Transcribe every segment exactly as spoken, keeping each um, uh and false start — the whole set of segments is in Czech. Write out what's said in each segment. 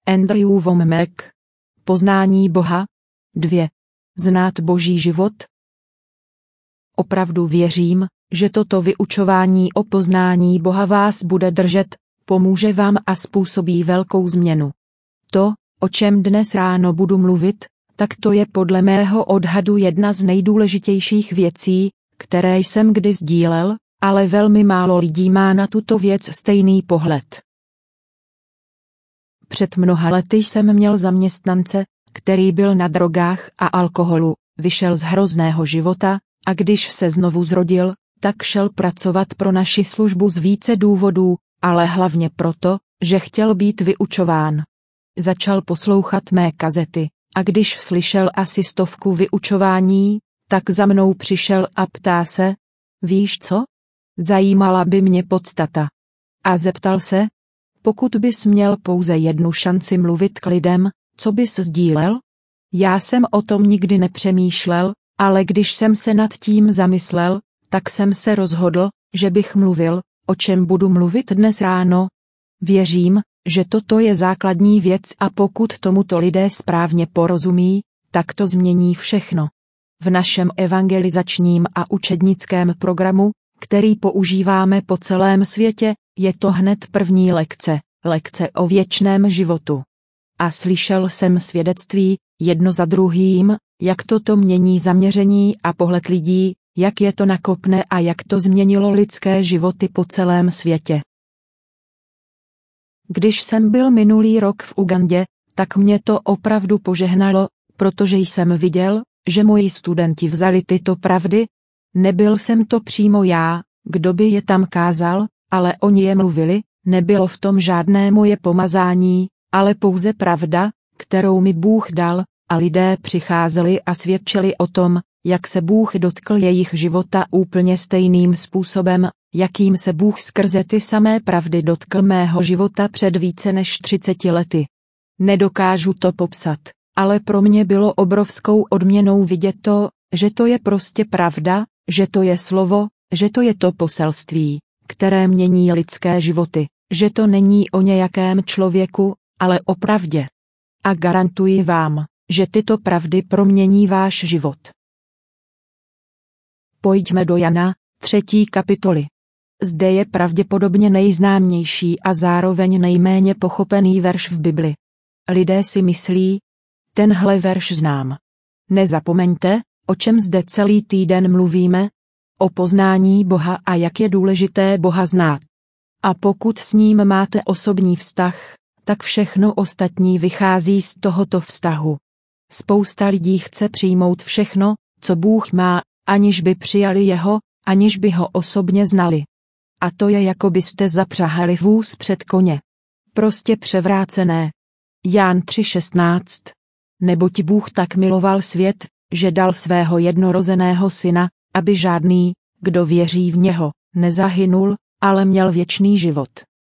Andrew Wommack. Poznání Boha. dva. Znát Boží život. Opravdu věřím, že toto vyučování o poznání Boha vás bude držet, pomůže vám a způsobí velkou změnu. To, o čem dnes ráno budu mluvit, tak to je podle mého odhadu jedna z nejdůležitějších věcí, které jsem kdy sdílel, ale velmi málo lidí má na tuto věc stejný pohled. Před mnoha lety jsem měl zaměstnance, který byl na drogách a alkoholu, vyšel z hrozného života, a když se znovu zrodil, tak šel pracovat pro naši službu z více důvodů, ale hlavně proto, že chtěl být vyučován. Začal poslouchat mé kazety, a když slyšel asi stovku vyučování, tak za mnou přišel a ptá se, víš co? Zajímala by mě podstata. A zeptal se, pokud bys měl pouze jednu šanci mluvit k lidem, co bys sdílel? Já jsem o tom nikdy nepřemýšlel, ale když jsem se nad tím zamyslel, tak jsem se rozhodl, že bych mluvil, o čem budu mluvit dnes ráno. Věřím, že toto je základní věc a pokud tomuto lidé správně porozumí, tak to změní všechno. V našem evangelizačním a učednickém programu, který používáme po celém světě, je to hned první lekce, lekce o věčném životu. A slyšel jsem svědectví, jedno za druhým, jak toto mění zaměření a pohled lidí, jak je to nakopne a jak to změnilo lidské životy po celém světě. Když jsem byl minulý rok v Ugandě, tak mě to opravdu požehnalo, protože jsem viděl, že moji studenti vzali tyto pravdy. Nebyl jsem to přímo já, kdo by je tam kázal, ale oni je mluvili, nebylo v tom žádné moje pomazání, ale pouze pravda, kterou mi Bůh dal, a lidé přicházeli a svědčili o tom, jak se Bůh dotkl jejich života úplně stejným způsobem, jakým se Bůh skrze ty samé pravdy dotkl mého života před více než třiceti lety. Nedokážu to popsat, ale pro mě bylo obrovskou odměnou vidět to, že to je prostě pravda, že to je slovo, že to je to poselství, které mění lidské životy, že to není o nějakém člověku, ale o pravdě. A garantuji vám, že tyto pravdy promění váš život. Pojďme do Jana, třetí kapitoly. Zde je pravděpodobně nejznámější a zároveň nejméně pochopený verš v Bibli. Lidé si myslí, tenhle verš znám. Nezapomeňte, o čem zde celý týden mluvíme, o poznání Boha a jak je důležité Boha znát. A pokud s ním máte osobní vztah, tak všechno ostatní vychází z tohoto vztahu. Spousta lidí chce přijmout všechno, co Bůh má, aniž by přijali jeho, aniž by ho osobně znali. A to je, jako byste zapřahali vůz před koně. Prostě převrácené. Jan tři šestnáct. Neboť Bůh tak miloval svět, že dal svého jednorozeného syna, aby žádný, kdo věří v něho, nezahynul, ale měl věčný život.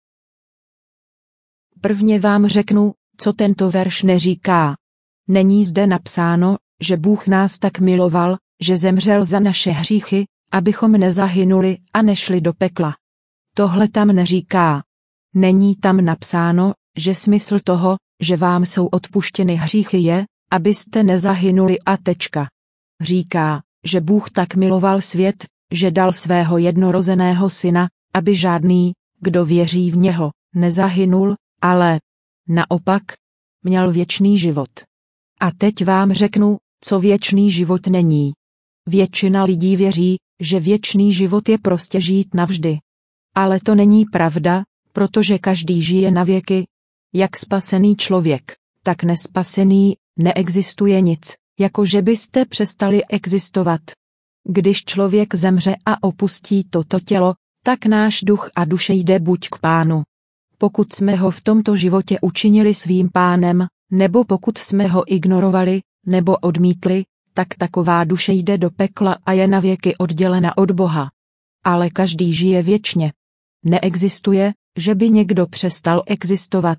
Prvně vám řeknu, co tento verš neříká. Není zde napsáno, že Bůh nás tak miloval, že zemřel za naše hříchy, abychom nezahynuli a nešli do pekla. Tohle tam neříká. Není tam napsáno, že smysl toho, že vám jsou odpuštěny hříchy je, abyste nezahynuli a tečka. Říká, že Bůh tak miloval svět, že dal svého jednorozeného syna, aby žádný, kdo věří v něho, nezahynul, ale naopak měl věčný život. A teď vám řeknu, co věčný život není. Většina lidí věří, že věčný život je prostě žít navždy. Ale to není pravda, protože každý žije na věky. Jak spasený člověk, tak nespasený, neexistuje nic, jako že byste přestali existovat. Když člověk zemře a opustí toto tělo, tak náš duch a duše jde buď k Pánu. Pokud jsme ho v tomto životě učinili svým pánem, nebo pokud jsme ho ignorovali, nebo odmítli, tak taková duše jde do pekla a je navěky oddělena od Boha. Ale každý žije věčně. Neexistuje, že by někdo přestal existovat.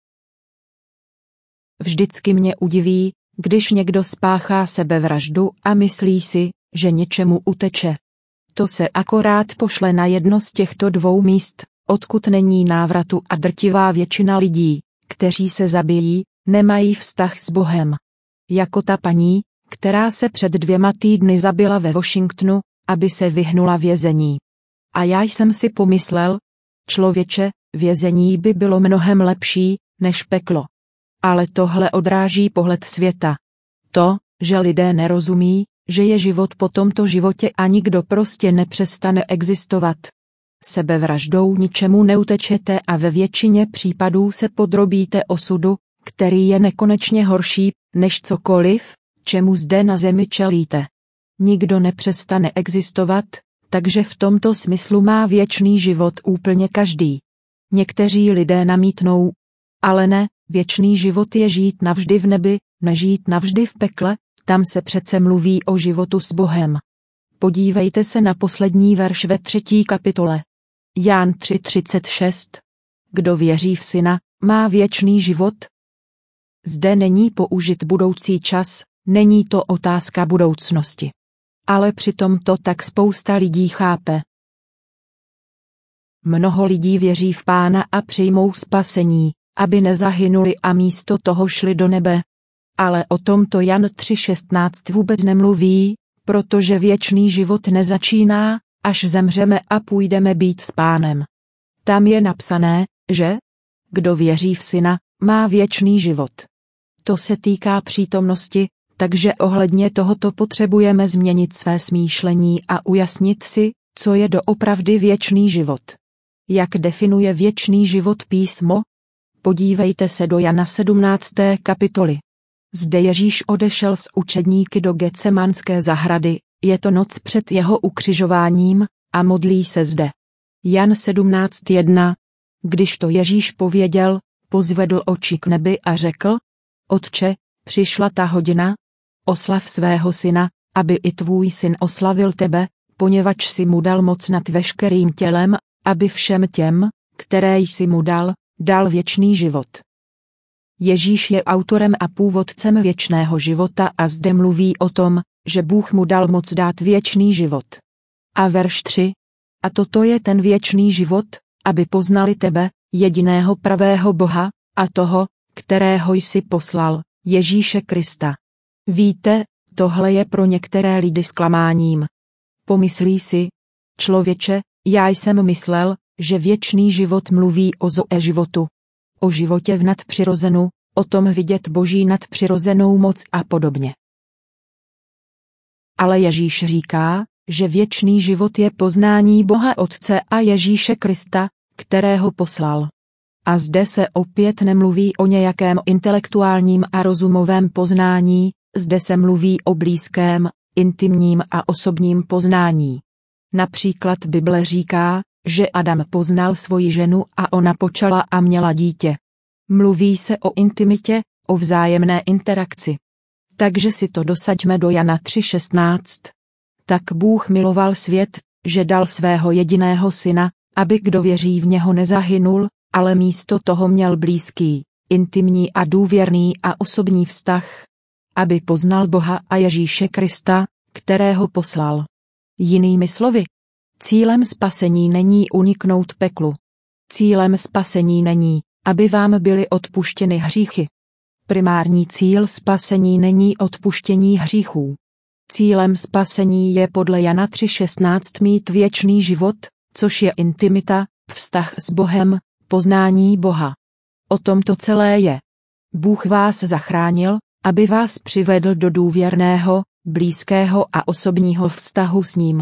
Vždycky mě udiví, když někdo spáchá sebevraždu a myslí si, že něčemu uteče. To se akorát pošle na jedno z těchto dvou míst, odkud není návratu a drtivá většina lidí, kteří se zabijí, nemají vztah s Bohem. Jako ta paní, která se před dvěma týdny zabila ve Washingtonu, aby se vyhnula vězení. A já jsem si pomyslel, člověče, vězení by bylo mnohem lepší, než peklo. Ale tohle odráží pohled světa. To, že lidé nerozumí, že je život po tomto životě a nikdo prostě nepřestane existovat. Sebevraždou ničemu neutečete a ve většině případů se podrobíte osudu, který je nekonečně horší, než cokoliv, čemu zde na zemi čelíte. Nikdo nepřestane existovat, takže v tomto smyslu má věčný život úplně každý. Někteří lidé namítnou, ale ne, věčný život je žít navždy v nebi, nežít navždy v pekle, tam se přece mluví o životu s Bohem. Podívejte se na poslední verš ve třetí kapitole. Jan tři třicet šest. Kdo věří v Syna, má věčný život? Zde není použit budoucí čas, není to otázka budoucnosti. Ale přitom to tak spousta lidí chápe. Mnoho lidí věří v Pána a přijmou spasení, aby nezahynuli a místo toho šli do nebe. Ale o tomto Jan tři šestnáct vůbec nemluví, protože věčný život nezačíná, až zemřeme a půjdeme být s Pánem. Tam je napsané, že kdo věří v Syna, má věčný život. To se týká přítomnosti, takže ohledně tohoto potřebujeme změnit své smýšlení a ujasnit si, co je doopravdy věčný život. Jak definuje věčný život písmo? Podívejte se do Jana sedmnácté kapitoly. Zde Ježíš odešel s učedníky do Getsemanské zahrady, je to noc před jeho ukřižováním, a modlí se zde. Jan sedmnáct jedna. Když to Ježíš pověděl, pozvedl oči k nebi a řekl: Otče, přišla ta hodina, oslav svého syna, aby i tvůj syn oslavil tebe, poněvadž si mu dal moc nad veškerým tělem, aby všem těm, které jsi mu dal, dal věčný život. Ježíš je autorem a původcem věčného života a zde mluví o tom, že Bůh mu dal moc dát věčný život. A verš tři. A toto je ten věčný život, aby poznali tebe, jediného pravého Boha, a toho, kterého jsi poslal, Ježíše Krista. Víte, tohle je pro některé lidi zklamáním. Pomyslí si, člověče, já jsem myslel, že věčný život mluví o zoe životu. O životě v nadpřirozenu, o tom vidět Boží nadpřirozenou moc a podobně. Ale Ježíš říká, že věčný život je poznání Boha Otce a Ježíše Krista, kterého poslal. A zde se opět nemluví o nějakém intelektuálním a rozumovém poznání, zde se mluví o blízkém, intimním a osobním poznání. Například Bible říká, že Adam poznal svoji ženu a ona počala a měla dítě. Mluví se o intimitě, o vzájemné interakci. Takže si to dosaďme do Jana tři šestnáct. Tak Bůh miloval svět, že dal svého jediného syna, aby kdo věří v něho nezahynul, ale místo toho měl blízký, intimní a důvěrný a osobní vztah, aby poznal Boha a Ježíše Krista, kterého poslal. Jinými slovy, cílem spasení není uniknout peklu. Cílem spasení není, aby vám byly odpuštěny hříchy. Primární cíl spasení není odpuštění hříchů. Cílem spasení je podle Jana tři šestnáct mít věčný život, což je intimita, vztah s Bohem, poznání Boha. O tom to celé je. Bůh vás zachránil, aby vás přivedl do důvěrného, blízkého a osobního vztahu s ním.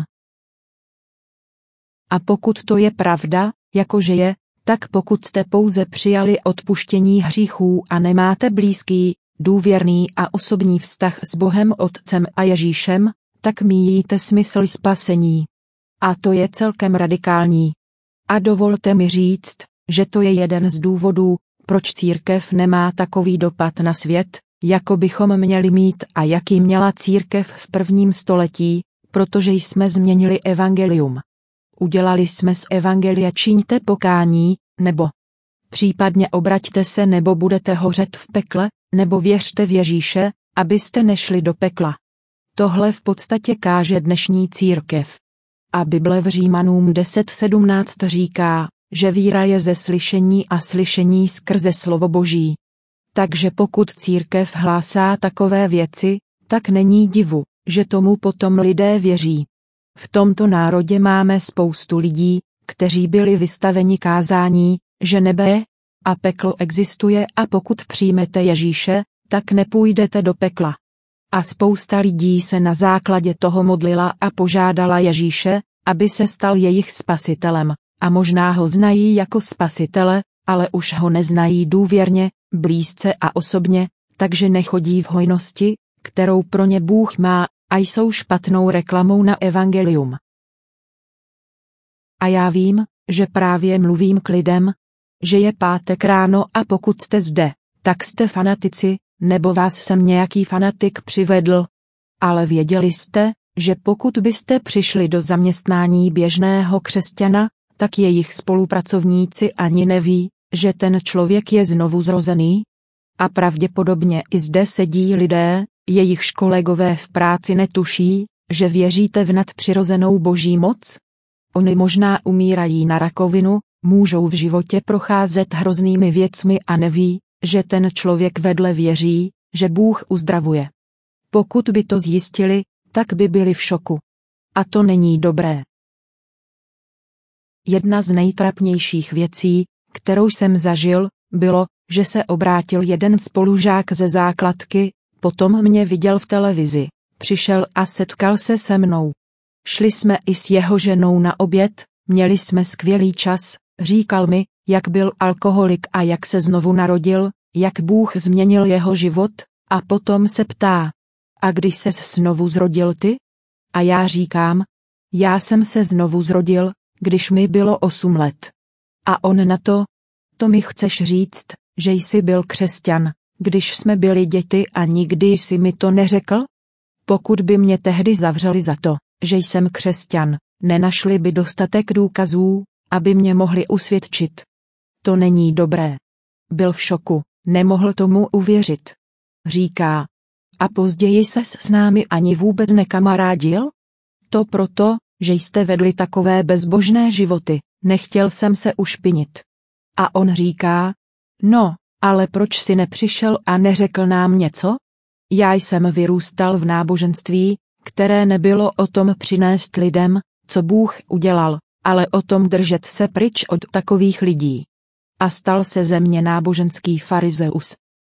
A pokud to je pravda, jakože je, tak pokud jste pouze přijali odpuštění hříchů a nemáte blízký, důvěrný a osobní vztah s Bohem Otcem a Ježíšem, tak míjíte smysl spasení. A to je celkem radikální. A dovolte mi říct, že to je jeden z důvodů, proč církev nemá takový dopad na svět, jako bychom měli mít a jaký měla církev v prvním století, protože jsme změnili evangelium. Udělali jsme z evangelia čiňte pokání, nebo případně obraťte se nebo budete hořet v pekle, nebo věřte v Ježíše, abyste nešli do pekla. Tohle v podstatě káže dnešní církev. A Bible v Římanům deset sedmnáct říká, že víra je ze slyšení a slyšení skrze slovo Boží. Takže pokud církev hlásá takové věci, tak není divu, že tomu potom lidé věří. V tomto národě máme spoustu lidí, kteří byli vystaveni kázání, že nebe a peklo existuje a pokud přijmete Ježíše, tak nepůjdete do pekla. A spousta lidí se na základě toho modlila a požádala Ježíše, aby se stal jejich spasitelem, a možná ho znají jako spasitele, ale už ho neznají důvěrně, blízce a osobně, takže nechodí v hojnosti, kterou pro ně Bůh má, a jsou špatnou reklamou na evangelium. A já vím, že právě mluvím k lidem, že je pátek ráno a pokud jste zde, tak jste fanatici, nebo vás sem nějaký fanatik přivedl. Ale věděli jste, že pokud byste přišli do zaměstnání běžného křesťana, tak jejich spolupracovníci ani neví, že ten člověk je znovu zrozený? A pravděpodobně i zde sedí lidé, jejichž kolegové v práci netuší, že věříte v nadpřirozenou boží moc? Oni možná umírají na rakovinu, můžou v životě procházet hroznými věcmi a neví, že ten člověk vedle věří, že Bůh uzdravuje. Pokud by to zjistili, tak by byli v šoku. A to není dobré. Jedna z nejtrapnějších věcí, kterou jsem zažil, bylo, že se obrátil jeden spolužák ze základky, potom mě viděl v televizi, přišel a setkal se se mnou. Šli jsme i s jeho ženou na oběd, měli jsme skvělý čas, říkal mi, jak byl alkoholik a jak se znovu narodil, jak Bůh změnil jeho život, a potom se ptá: a kdy ses znovu zrodil ty? A já říkám: já jsem se znovu zrodil, když mi bylo osm let. A on na to: to mi chceš říct, že jsi byl křesťan, když jsme byli děti a nikdy jsi mi to neřekl? Pokud by mě tehdy zavřeli za to, že jsem křesťan, nenašli by dostatek důkazů, aby mě mohli usvědčit. To není dobré. Byl v šoku, nemohl tomu uvěřit. Říká: a později ses s námi ani vůbec nekamarádil? To proto, že jste vedli takové bezbožné životy, nechtěl jsem se ušpinit. A on říká: no, ale proč si nepřišel a neřekl nám něco? Já jsem vyrůstal v náboženství, které nebylo o tom přinést lidem, co Bůh udělal, ale o tom držet se pryč od takových lidí. A stal se ze mě náboženský farizeus.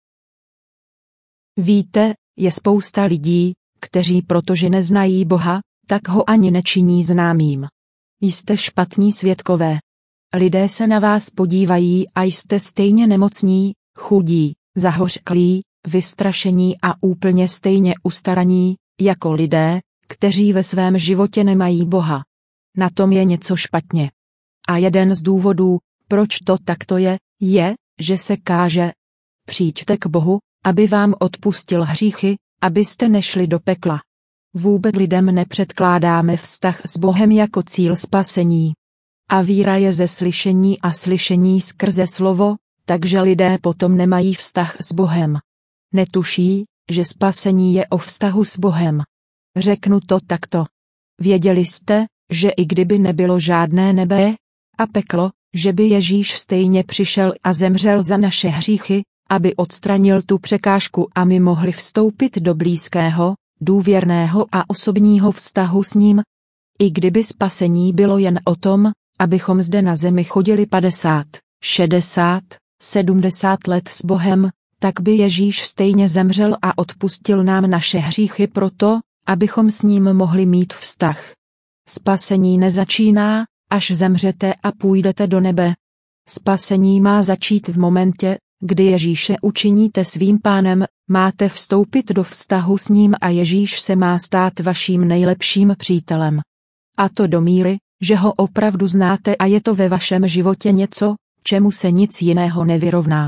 Víte, je spousta lidí, kteří protože neznají Boha, tak ho ani nečiní známým. Jste špatní svědkové. Lidé se na vás podívají a jste stejně nemocní, chudí, zahořklí, vystrašení a úplně stejně ustaraní, jako lidé, kteří ve svém životě nemají Boha. Na tom je něco špatně. A jeden z důvodů, proč to takto je, je, že se káže: přijďte k Bohu, aby vám odpustil hříchy, abyste nešli do pekla. Vůbec lidem nepředkládáme vztah s Bohem jako cíl spasení. A víra je ze slyšení a slyšení skrze slovo, takže lidé potom nemají vztah s Bohem. Netuší, že spasení je o vztahu s Bohem. Řeknu to takto. Věděli jste, že i kdyby nebylo žádné nebe a peklo, že by Ježíš stejně přišel a zemřel za naše hříchy, aby odstranil tu překážku a my mohli vstoupit do blízkého, důvěrného a osobního vztahu s ním? I kdyby spasení bylo jen o tom, abychom zde na zemi chodili padesát, šedesát, sedmdesát let s Bohem, tak by Ježíš stejně zemřel a odpustil nám naše hříchy proto, abychom s ním mohli mít vztah. Spasení nezačíná, až zemřete a půjdete do nebe. Spasení má začít v momentě, kdy Ježíše učiníte svým pánem, máte vstoupit do vztahu s ním a Ježíš se má stát vaším nejlepším přítelem. A to do míry, že ho opravdu znáte a je to ve vašem životě něco, čemu se nic jiného nevyrovná.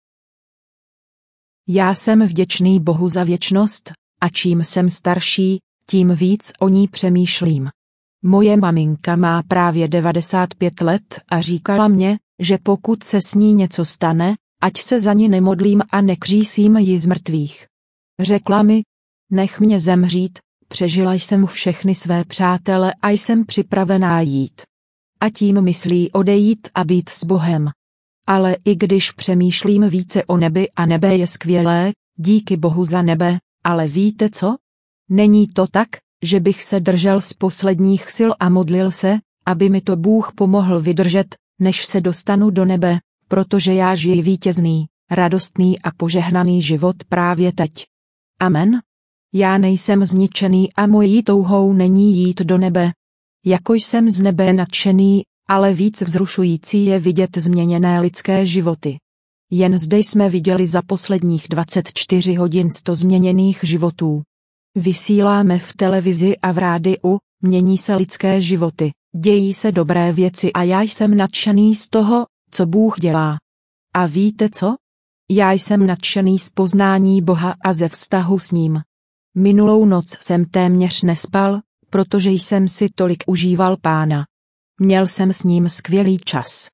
Já jsem vděčný Bohu za věčnost, a čím jsem starší, tím víc o ní přemýšlím. Moje maminka má právě devadesát pět let a říkala mě, že pokud se s ní něco stane, ať se za ní nemodlím a nekřísím ji z mrtvých. Řekla mi: nech mě zemřít, přežila jsem všechny své přátele a jsem připravená jít. a tím myslí odejít a být s Bohem. Ale i když přemýšlím více o nebi a nebe je skvělé, díky Bohu za nebe, ale víte co? Není to tak, že bych se držel z posledních sil a modlil se, aby mi to Bůh pomohl vydržet, než se dostanu do nebe, protože já žiji vítězný, radostný a požehnaný život právě teď. Amen. Já nejsem zničený a mojí touhou není jít do nebe. Jako jsem z nebe nadšený, ale víc vzrušující je vidět změněné lidské životy. Jen zde jsme viděli za posledních dvacet čtyři hodin sto změněných životů. Vysíláme v televizi a v rádiu, mění se lidské životy, dějí se dobré věci a já jsem nadšený z toho, co Bůh dělá. A víte co? Já jsem nadšený z poznání Boha a ze vztahu s ním. Minulou noc jsem téměř nespal, protože jsem si tolik užíval Pána. Měl jsem s ním skvělý čas.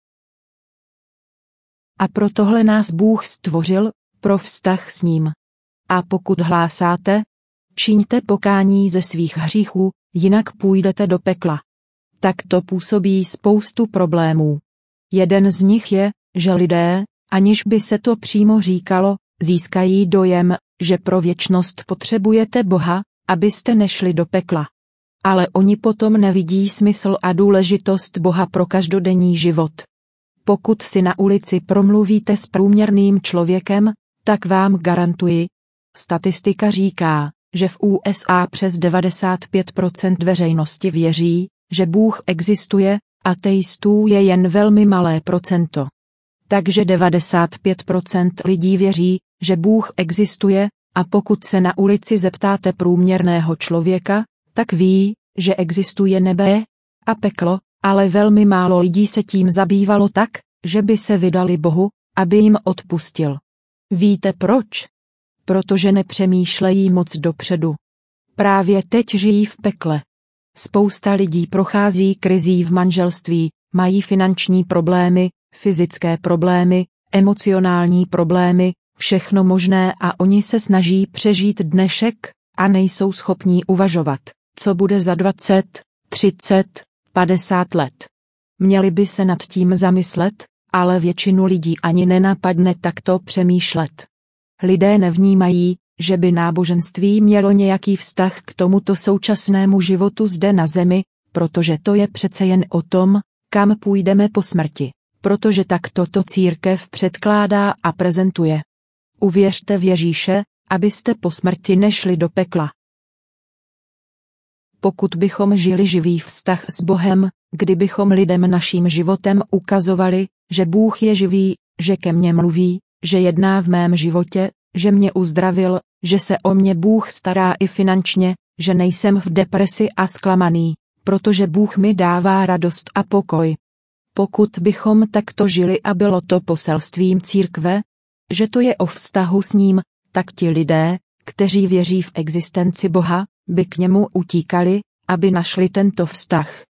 A pro tohle nás Bůh stvořil, pro vztah s ním. A pokud hlásáte, čiňte pokání ze svých hříchů, jinak půjdete do pekla. Tak to působí spoustu problémů. Jeden z nich je, že lidé, aniž by se to přímo říkalo, získají dojem, že pro věčnost potřebujete Boha, abyste nešli do pekla. Ale oni potom nevidí smysl a důležitost Boha pro každodenní život. Pokud si na ulici promluvíte s průměrným člověkem, tak vám garantuji. Statistika říká, že v U S A přes devadesát pět procent veřejnosti věří, že Bůh existuje, ateistů je jen velmi malé procento. Takže devadesát pět procent lidí věří, že Bůh existuje, a pokud se na ulici zeptáte průměrného člověka, tak ví, že existuje nebe a peklo, ale velmi málo lidí se tím zabývalo tak, že by se vydali Bohu, aby jim odpustil. Víte proč? Protože nepřemýšlejí moc dopředu. Právě teď žijí v pekle. Spousta lidí prochází krizí v manželství, mají finanční problémy, fyzické problémy, emocionální problémy, všechno možné a oni se snaží přežít dnešek a nejsou schopní uvažovat, co bude za dvacet, třicet, padesát let. Měli by se nad tím zamyslet, ale většinu lidí ani nenapadne takto přemýšlet. Lidé nevnímají, že by náboženství mělo nějaký vztah k tomuto současnému životu zde na zemi, protože to je přece jen o tom, kam půjdeme po smrti, protože tak toto církev předkládá a prezentuje. Uvěřte v Ježíše, abyste po smrti nešli do pekla. Pokud bychom žili živý vztah s Bohem, kdybychom lidem naším životem ukazovali, že Bůh je živý, že ke mně mluví, že jedná v mém životě, že mě uzdravil, že se o mě Bůh stará i finančně, že nejsem v depresi a zklamaný, protože Bůh mi dává radost a pokoj. Pokud bychom takto žili a bylo to poselstvím církve, že to je o vztahu s ním, tak ti lidé, kteří věří v existenci Boha, by k němu utíkali, aby našli tento vztah.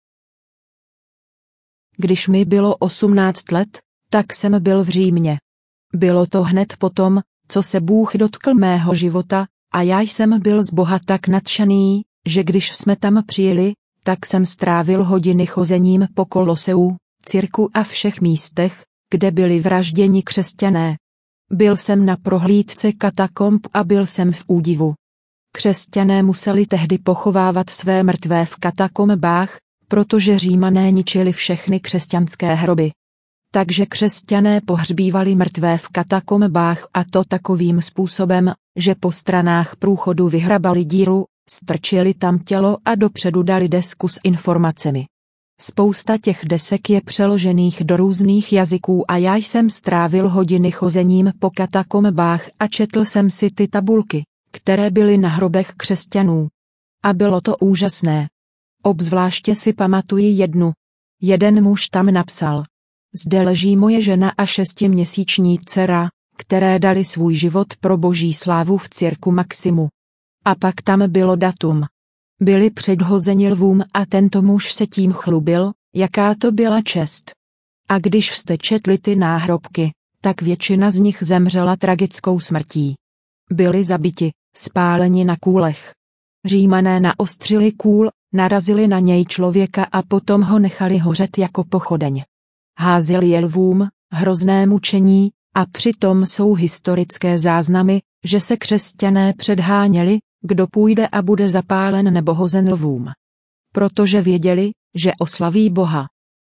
Když mi bylo osmnáct let, tak jsem byl v Římě. Bylo to hned potom, co se Bůh dotkl mého života, a já jsem byl z Boha tak nadšený, že když jsme tam přijeli, tak jsem strávil hodiny chozením po Koloseu, cirku a všech místech, kde byli vražděni křesťané. Byl jsem na prohlídce katakomb a byl jsem v údivu. Křesťané museli tehdy pochovávat své mrtvé v katakombách, protože Římané ničili všechny křesťanské hroby. Takže křesťané pohřbívali mrtvé v katakombách a to takovým způsobem, že po stranách průchodu vyhrabali díru, strčili tam tělo a dopředu dali desku s informacemi. Spousta těch desek je přeložených do různých jazyků a já jsem strávil hodiny chozením po katakombách a četl jsem si ty tabulky, které byly na hrobech křesťanů. A bylo to úžasné. Obzvláště si pamatuji jednu. Jeden muž tam napsal: zde leží moje žena a šestiměsíční dcera, které dali svůj život pro boží slávu v cirku Maximu. A pak tam bylo datum. Byli předhozeni lvům a tento muž se tím chlubil, jaká to byla čest. A když jste četli ty náhrobky, tak většina z nich zemřela tragickou smrtí. Byli zabiti, spáleni na kůlech. Římané naostřili kůl, narazili na něj člověka a potom ho nechali hořet jako pochodeň. Házeli je lvům, hrozné mučení, a přitom jsou historické záznamy, že se křesťané předháněli, kdo půjde a bude zapálen nebo hozen lvům. Protože věděli, že oslaví Boha.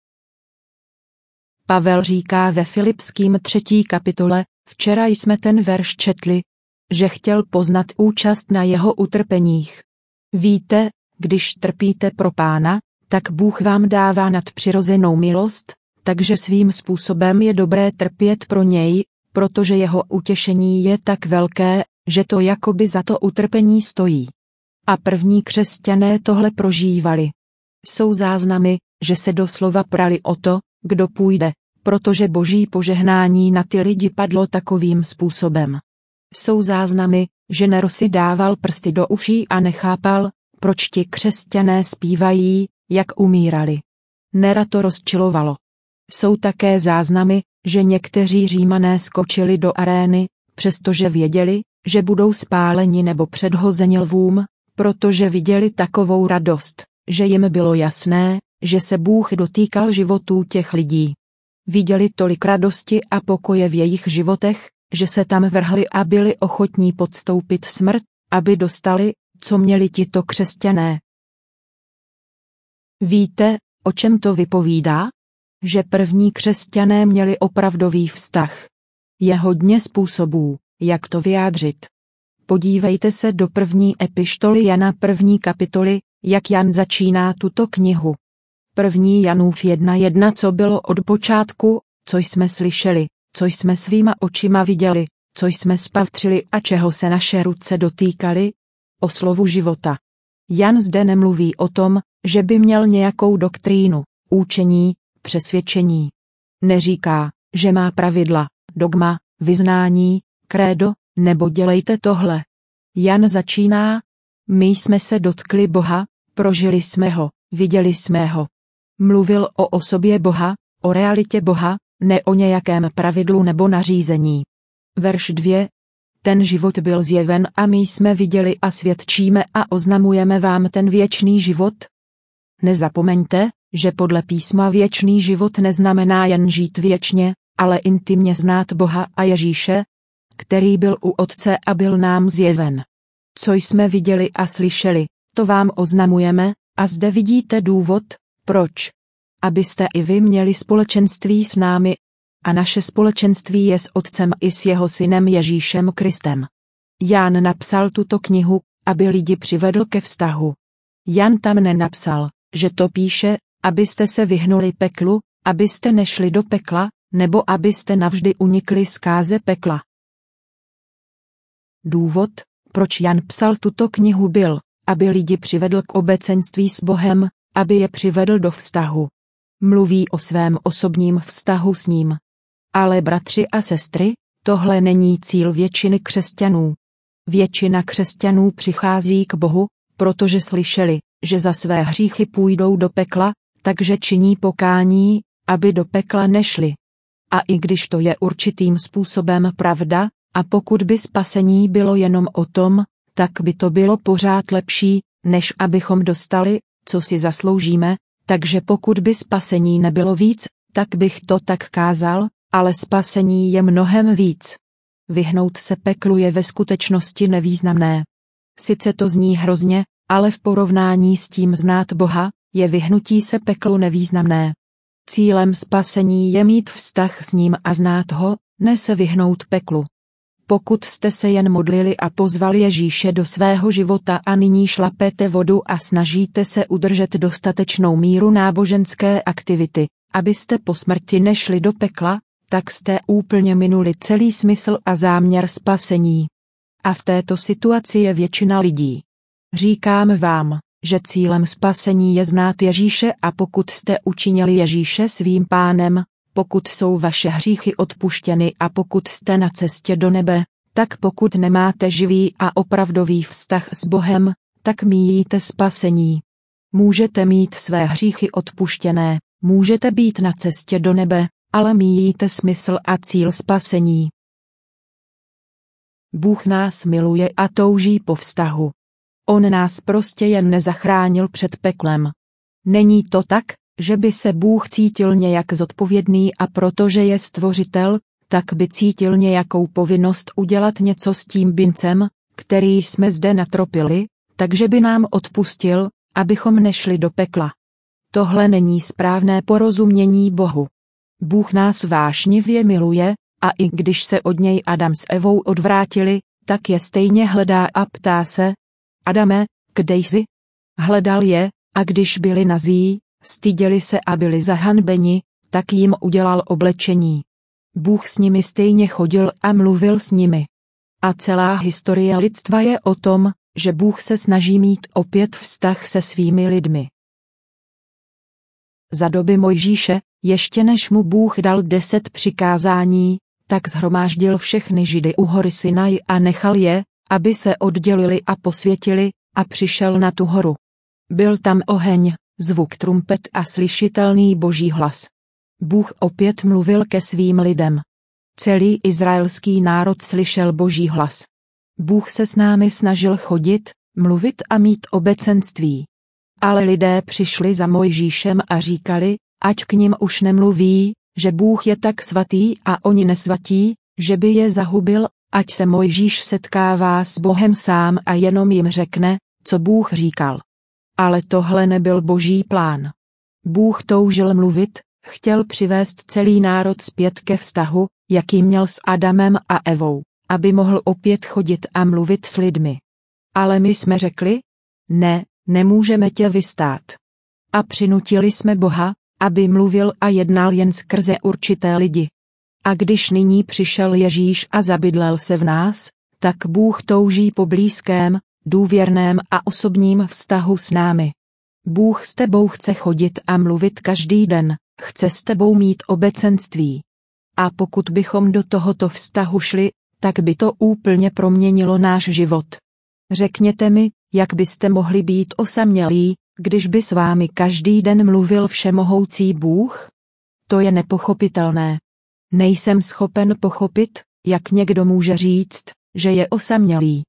Pavel říká ve Filipským třetí kapitole, včera jsme ten verš četli, že chtěl poznat účast na jeho utrpeních. Víte, když trpíte pro Pána, tak Bůh vám dává nadpřirozenou milost, takže svým způsobem je dobré trpět pro něj, protože jeho utěšení je tak velké, že to jakoby za to utrpení stojí. A první křesťané tohle prožívali. Jsou záznamy, že se doslova prali o to, kdo půjde, protože boží požehnání na ty lidi padlo takovým způsobem. Jsou záznamy, že Nero si dával prsty do uší a nechápal, proč ti křesťané zpívají, jak umírali. Nera to rozčilovalo. Jsou také záznamy, že někteří Římané skočili do arény, přestože věděli, že budou spáleni nebo předhozeni lvům, protože viděli takovou radost, že jim bylo jasné, že se Bůh dotýkal životů těch lidí. Viděli tolik radosti a pokoje v jejich životech, že se tam vrhli a byli ochotní podstoupit smrt, aby dostali, co měli tito křesťané. Víte, o čem to vypovídá? Že první křesťané měli opravdový vztah. Je hodně způsobů, jak to vyjádřit. Podívejte se do první epištoly Jana první kapitoly, jak Jan začíná tuto knihu. První Janův jedna jedna co bylo od počátku, co jsme slyšeli, co jsme svýma očima viděli, co jsme spatřili a čeho se naše ruce dotýkaly, o slovu života. Jan zde nemluví o tom, že by měl nějakou doktrínu, učení, přesvědčení. Neříká, že má pravidla, dogma, vyznání, krédo, nebo dělejte tohle. Jan začíná, my jsme se dotkli Boha, prožili jsme ho, viděli jsme ho. Mluvil o osobě Boha, o realitě Boha, ne o nějakém pravidlu nebo nařízení. Verš dvě. Ten život byl zjeven a my jsme viděli a svědčíme a oznamujeme vám ten věčný život. Nezapomeňte, že podle písma věčný život neznamená jen žít věčně, ale intimně znát Boha a Ježíše, který byl u Otce a byl nám zjeven. Co jsme viděli a slyšeli, to vám oznamujeme, a zde vidíte důvod, proč. Abyste i vy měli společenství s námi, a naše společenství je s Otcem i s jeho synem Ježíšem Kristem. Jan napsal tuto knihu, aby lidi přivedl ke vztahu. Jan tam nenapsal, že to píše, abyste se vyhnuli peklu, abyste nešli do pekla, nebo abyste navždy unikli zkáze pekla. Důvod, proč Jan psal tuto knihu byl, aby lidi přivedl k obecenství s Bohem, aby je přivedl do vztahu. Mluví o svém osobním vztahu s ním. Ale bratři a sestry, tohle není cíl většiny křesťanů. Většina křesťanů přichází k Bohu, protože slyšeli, že za své hříchy půjdou do pekla, takže činí pokání, aby do pekla nešli. A i když to je určitým způsobem pravda, a pokud by spasení bylo jenom o tom, tak by to bylo pořád lepší, než abychom dostali, co si zasloužíme, takže pokud by spasení nebylo víc, tak bych to tak kázal, ale spasení je mnohem víc. Vyhnout se peklu je ve skutečnosti nevýznamné. Sice to zní hrozně, ale v porovnání s tím znát Boha, je vyhnutí se peklu nevýznamné. Cílem spasení je mít vztah s ním a znát ho, ne se vyhnout peklu. Pokud jste se jen modlili a pozvali Ježíše do svého života a nyní šlapete vodu a snažíte se udržet dostatečnou míru náboženské aktivity, abyste po smrti nešli do pekla, tak jste úplně minuli celý smysl a záměr spasení. A v této situaci je většina lidí. Říkám vám, že cílem spasení je znát Ježíše a pokud jste učinili Ježíše svým pánem, pokud jsou vaše hříchy odpuštěny a pokud jste na cestě do nebe, tak pokud nemáte živý a opravdový vztah s Bohem, tak míjíte spasení. Můžete mít své hříchy odpuštěné, můžete být na cestě do nebe, ale míjíte smysl a cíl spasení. Bůh nás miluje a touží po vztahu. On nás prostě jen nezachránil před peklem. Není to tak, že by se Bůh cítil nějak zodpovědný a protože je stvořitel, tak by cítil nějakou povinnost udělat něco s tím bincem, který jsme zde natropili, takže by nám odpustil, abychom nešli do pekla. Tohle není správné porozumění Bohu. Bůh nás vášnivě miluje, a i když se od něj Adam s Evou odvrátili, tak je stejně hledá a ptá se: Adame, kde jsi? Hledal je, a když byli nazí, styděli se a byli zahanbeni, tak jim udělal oblečení. Bůh s nimi stejně chodil a mluvil s nimi. A celá historie lidstva je o tom, že Bůh se snaží mít opět vztah se svými lidmi. Za doby Mojžíše, ještě než mu Bůh dal deset přikázání, tak shromáždil všechny Židy u hory Sinaj a nechal je, aby se oddělili a posvětili, a přišel na tu horu. Byl tam oheň, zvuk trumpet a slyšitelný Boží hlas. Bůh opět mluvil ke svým lidem. Celý izraelský národ slyšel Boží hlas. Bůh se s námi snažil chodit, mluvit a mít obecenství. Ale lidé přišli za Mojžíšem a říkali, ať k nim už nemluví, že Bůh je tak svatý a oni nesvatí, že by je zahubil, ať se Mojžíš setkává s Bohem sám a jenom jim řekne, co Bůh říkal. Ale tohle nebyl Boží plán. Bůh toužil mluvit, chtěl přivést celý národ zpět ke vztahu, jaký měl s Adamem a Evou, aby mohl opět chodit a mluvit s lidmi. Ale my jsme řekli, ne, nemůžeme tě vystát. A přinutili jsme Boha, aby mluvil a jednal jen skrze určité lidi. A když nyní přišel Ježíš a zabydlel se v nás, tak Bůh touží po blízkém, důvěrném a osobním vztahu s námi. Bůh s tebou chce chodit a mluvit každý den, chce s tebou mít obecenství. A pokud bychom do tohoto vztahu šli, tak by to úplně proměnilo náš život. Řekněte mi, jak byste mohli být osamělí, když by s vámi každý den mluvil všemohoucí Bůh? To je nepochopitelné. Nejsem schopen pochopit, jak někdo může říct, že je osamělý.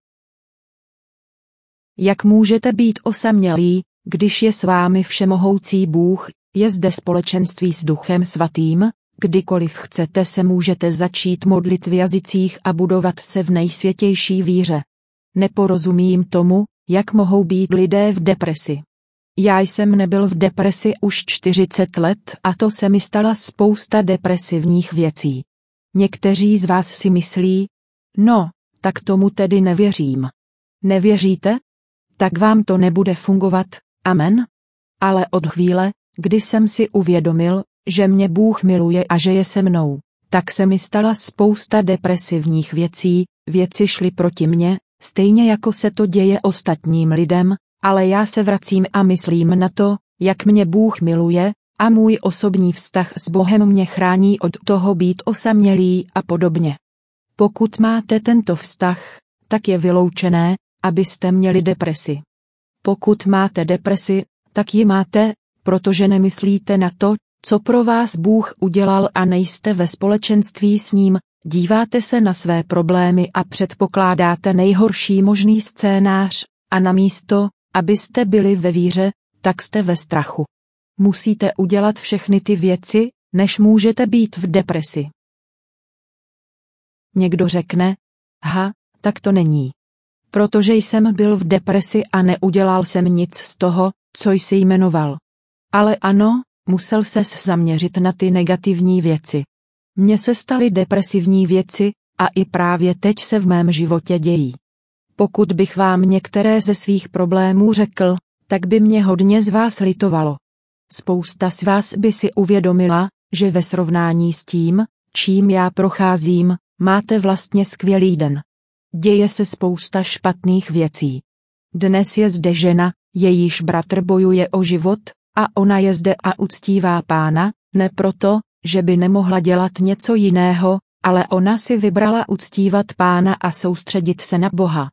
Jak můžete být osamělí, když je s vámi všemohoucí Bůh, je zde společenství s Duchem Svatým, kdykoliv chcete se můžete začít modlit v jazycích a budovat se v nejsvětější víře. Neporozumím tomu, jak mohou být lidé v depresi. Já jsem nebyl v depresi už čtyřicet let a to se mi stala spousta depresivních věcí. Někteří z vás si myslí, no, tak tomu tedy nevěřím. Nevěříte? Tak vám to nebude fungovat, amen? Ale od chvíle, kdy jsem si uvědomil, že mě Bůh miluje a že je se mnou, tak se mi stala spousta depresivních věcí, věci šly proti mně, stejně jako se to děje ostatním lidem, ale já se vracím a myslím na to, jak mě Bůh miluje, a můj osobní vztah s Bohem mě chrání od toho být osamělý a podobně. Pokud máte tento vztah, tak je vyloučené, abyste měli depresi. Pokud máte depresi, tak ji máte, protože nemyslíte na to, co pro vás Bůh udělal a nejste ve společenství s ním, díváte se na své problémy a předpokládáte nejhorší možný scénář, a namísto, abyste byli ve víře, tak jste ve strachu. Musíte udělat všechny ty věci, než můžete být v depresi. Někdo řekne, ha, tak to není. Protože jsem byl v depresi a neudělal jsem nic z toho, co jsi jmenoval. Ale ano, musel ses zaměřit na ty negativní věci. Mně se staly depresivní věci, a i právě teď se v mém životě dějí. Pokud bych vám některé ze svých problémů řekl, tak by mě hodně z vás litovalo. Spousta z vás by si uvědomila, že ve srovnání s tím, čím já procházím, máte vlastně skvělý den. Děje se spousta špatných věcí. Dnes je zde žena, jejíž bratr bojuje o život, a ona je zde a uctívá Pána, ne proto, že by nemohla dělat něco jiného, ale ona si vybrala uctívat Pána a soustředit se na Boha.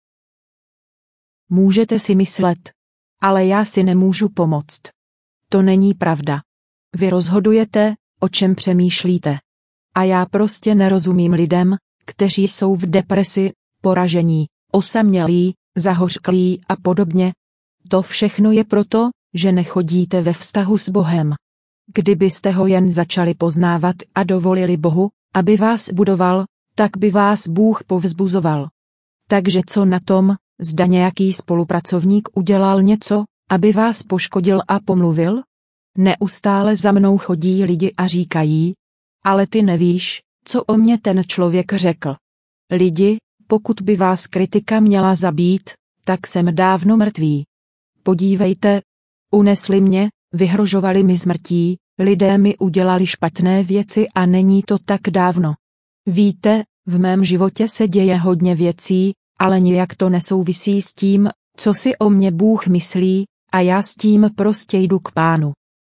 Můžete si myslet, ale já si nemůžu pomoct. To není pravda. Vy rozhodujete, o čem přemýšlíte. A já prostě nerozumím lidem, kteří jsou v depresi, poražení, osamělí, zahořklí a podobně. To všechno je proto, že nechodíte ve vztahu s Bohem. Kdybyste ho jen začali poznávat a dovolili Bohu, aby vás budoval, tak by vás Bůh povzbuzoval. Takže co na tom, zda nějaký spolupracovník udělal něco, aby vás poškodil a pomluvil? Neustále za mnou chodí lidi a říkají, ale ty nevíš, co o mě ten člověk řekl. Lidi, pokud by vás kritika měla zabít, tak jsem dávno mrtvý. Podívejte, unesli mě, vyhrožovali mi smrtí, lidé mi udělali špatné věci a není to tak dávno. Víte, v mém životě se děje hodně věcí, ale nijak to nesouvisí s tím, co si o mě Bůh myslí, a já s tím prostě jdu k Pánu.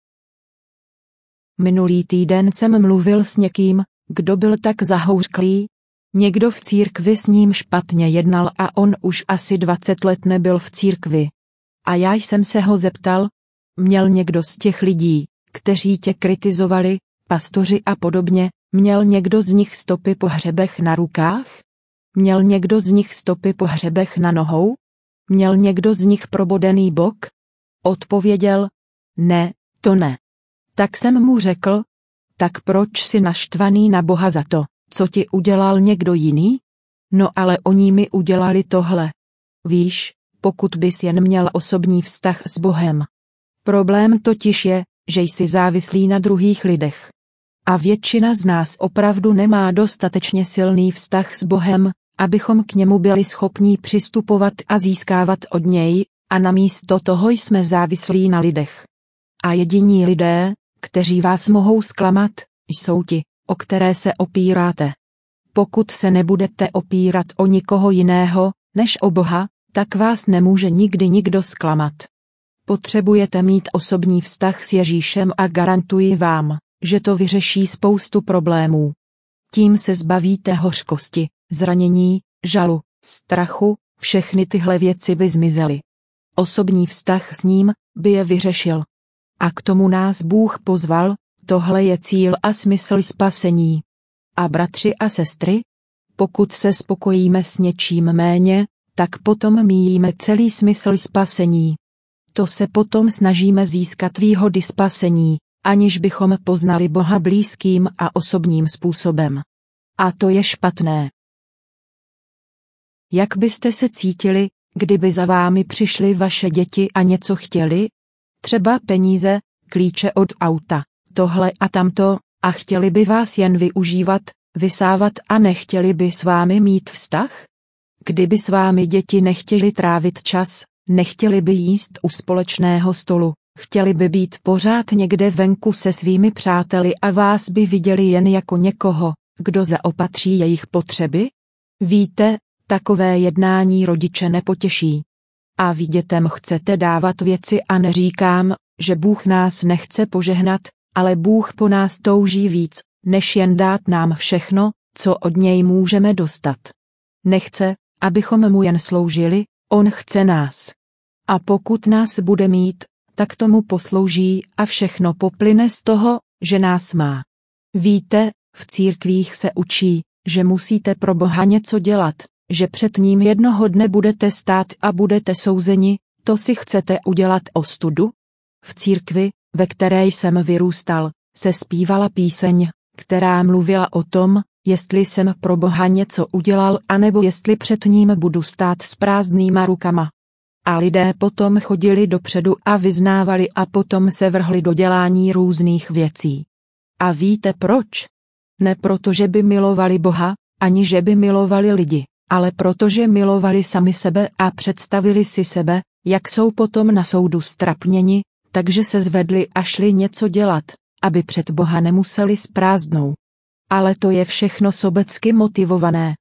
Minulý týden jsem mluvil s někým, kdo byl tak zahořklý. Někdo v církvi s ním špatně jednal a on už asi dvacet let nebyl v církvi. A já jsem se ho zeptal, měl někdo z těch lidí, kteří tě kritizovali, pastoři a podobně, měl někdo z nich stopy po hřebech na rukách? Měl někdo z nich stopy po hřebech na nohou? Měl někdo z nich probodený bok? Odpověděl, ne, to ne. Tak jsem mu řekl, tak proč jsi naštvaný na Boha za to, co ti udělal někdo jiný? No ale oni mi udělali tohle. Víš, pokud bys jen měl osobní vztah s Bohem. Problém totiž je, že jsi závislý na druhých lidech. A většina z nás opravdu nemá dostatečně silný vztah s Bohem, abychom k němu byli schopní přistupovat a získávat od něj, a namísto toho jsme závislí na lidech. A jediní lidé, kteří vás mohou zklamat, jsou ti, o které se opíráte. Pokud se nebudete opírat o nikoho jiného, než o Boha, tak vás nemůže nikdy nikdo zklamat. Potřebujete mít osobní vztah s Ježíšem a garantuji vám, že to vyřeší spoustu problémů. Tím se zbavíte hořkosti, zranění, žalu, strachu, všechny tyhle věci by zmizely. Osobní vztah s ním by je vyřešil. A k tomu nás Bůh pozval, tohle je cíl a smysl spasení. A bratři a sestry, pokud se spokojíme s něčím méně, tak potom míjíme celý smysl spasení. To se potom snažíme získat výhody spasení, aniž bychom poznali Boha blízkým a osobním způsobem. A to je špatné. Jak byste se cítili, kdyby za vámi přišly vaše děti a něco chtěli? Třeba peníze, klíče od auta, tohle a tamto, a chtěli by vás jen využívat, vysávat a nechtěli by s vámi mít vztah? Kdyby s vámi děti nechtěli trávit čas, nechtěli by jíst u společného stolu, chtěli by být pořád někde venku se svými přáteli a vás by viděli jen jako někoho, kdo zaopatří jejich potřeby? Víte, takové jednání rodiče nepotěší. A vy dětem chcete dávat věci a neříkám, že Bůh nás nechce požehnat, ale Bůh po nás touží víc, než jen dát nám všechno, co od něj můžeme dostat. Nechce, abychom mu jen sloužili, on chce nás. A pokud nás bude mít, tak tomu poslouží a všechno poplyne z toho, že nás má. Víte, v církvích se učí, že musíte pro Boha něco dělat, že před ním jednoho dne budete stát a budete souzeni, to si chcete udělat ostudu? V církvi, ve které jsem vyrůstal, se zpívala píseň, která mluvila o tom, jestli jsem pro Boha něco udělal anebo jestli před ním budu stát s prázdnýma rukama. A lidé potom chodili dopředu a vyznávali a potom se vrhli do dělání různých věcí. A víte proč? Ne proto, že by milovali Boha, ani že by milovali lidi, ale protože milovali sami sebe a představili si sebe, jak jsou potom na soudu ztrapněni, takže se zvedli a šli něco dělat, aby před Boha nemuseli s prázdnou. Ale to je všechno sobecky motivované.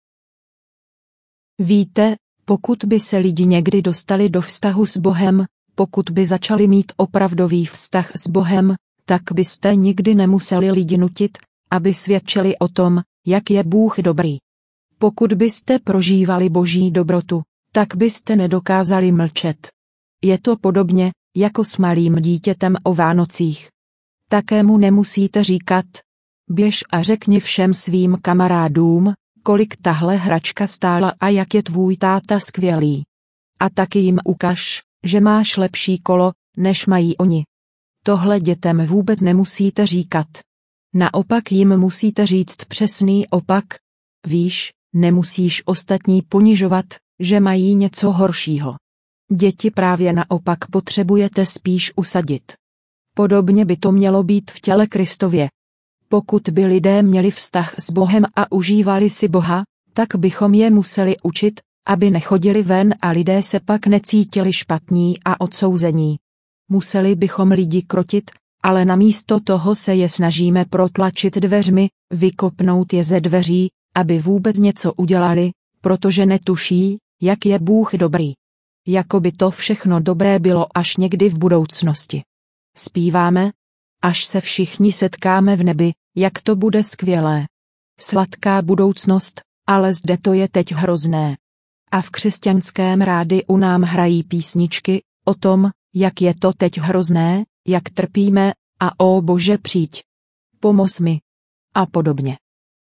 Víte, pokud by se lidi někdy dostali do vztahu s Bohem, pokud by začali mít opravdový vztah s Bohem, tak byste nikdy nemuseli lidi nutit, aby svědčili o tom, jak je Bůh dobrý. Pokud byste prožívali Boží dobrotu, tak byste nedokázali mlčet. Je to podobně, jako s malým dítětem o Vánocích. Také mu nemusíte říkat, běž a řekni všem svým kamarádům, kolik tahle hračka stála a jak je tvůj táta skvělý. a taky jim ukaž, že máš lepší kolo, než mají oni. Tohle dětem vůbec nemusíte říkat. Naopak jim musíte říct přesný opak. Víš, nemusíš ostatní ponižovat, že mají něco horšího. Děti právě naopak potřebujete spíš usadit. Podobně by to mělo být v těle Kristově. Pokud by lidé měli vztah s Bohem a užívali si Boha, tak bychom je museli učit, aby nechodili ven a lidé se pak necítili špatní a odsouzení. Museli bychom lidi krotit, ale namísto toho se je snažíme protlačit dveřmi, vykopnout je ze dveří, aby vůbec něco udělali, protože netuší, jak je Bůh dobrý. Jako by to všechno dobré bylo až někdy v budoucnosti. Zpíváme, až se všichni setkáme v nebi, jak to bude skvělé. Sladká budoucnost, ale zde to je teď hrozné. A v křesťanském rádiu nám hrají písničky o tom, jak je to teď hrozné, jak trpíme, a ó Bože přijď. Pomoz mi. A podobně.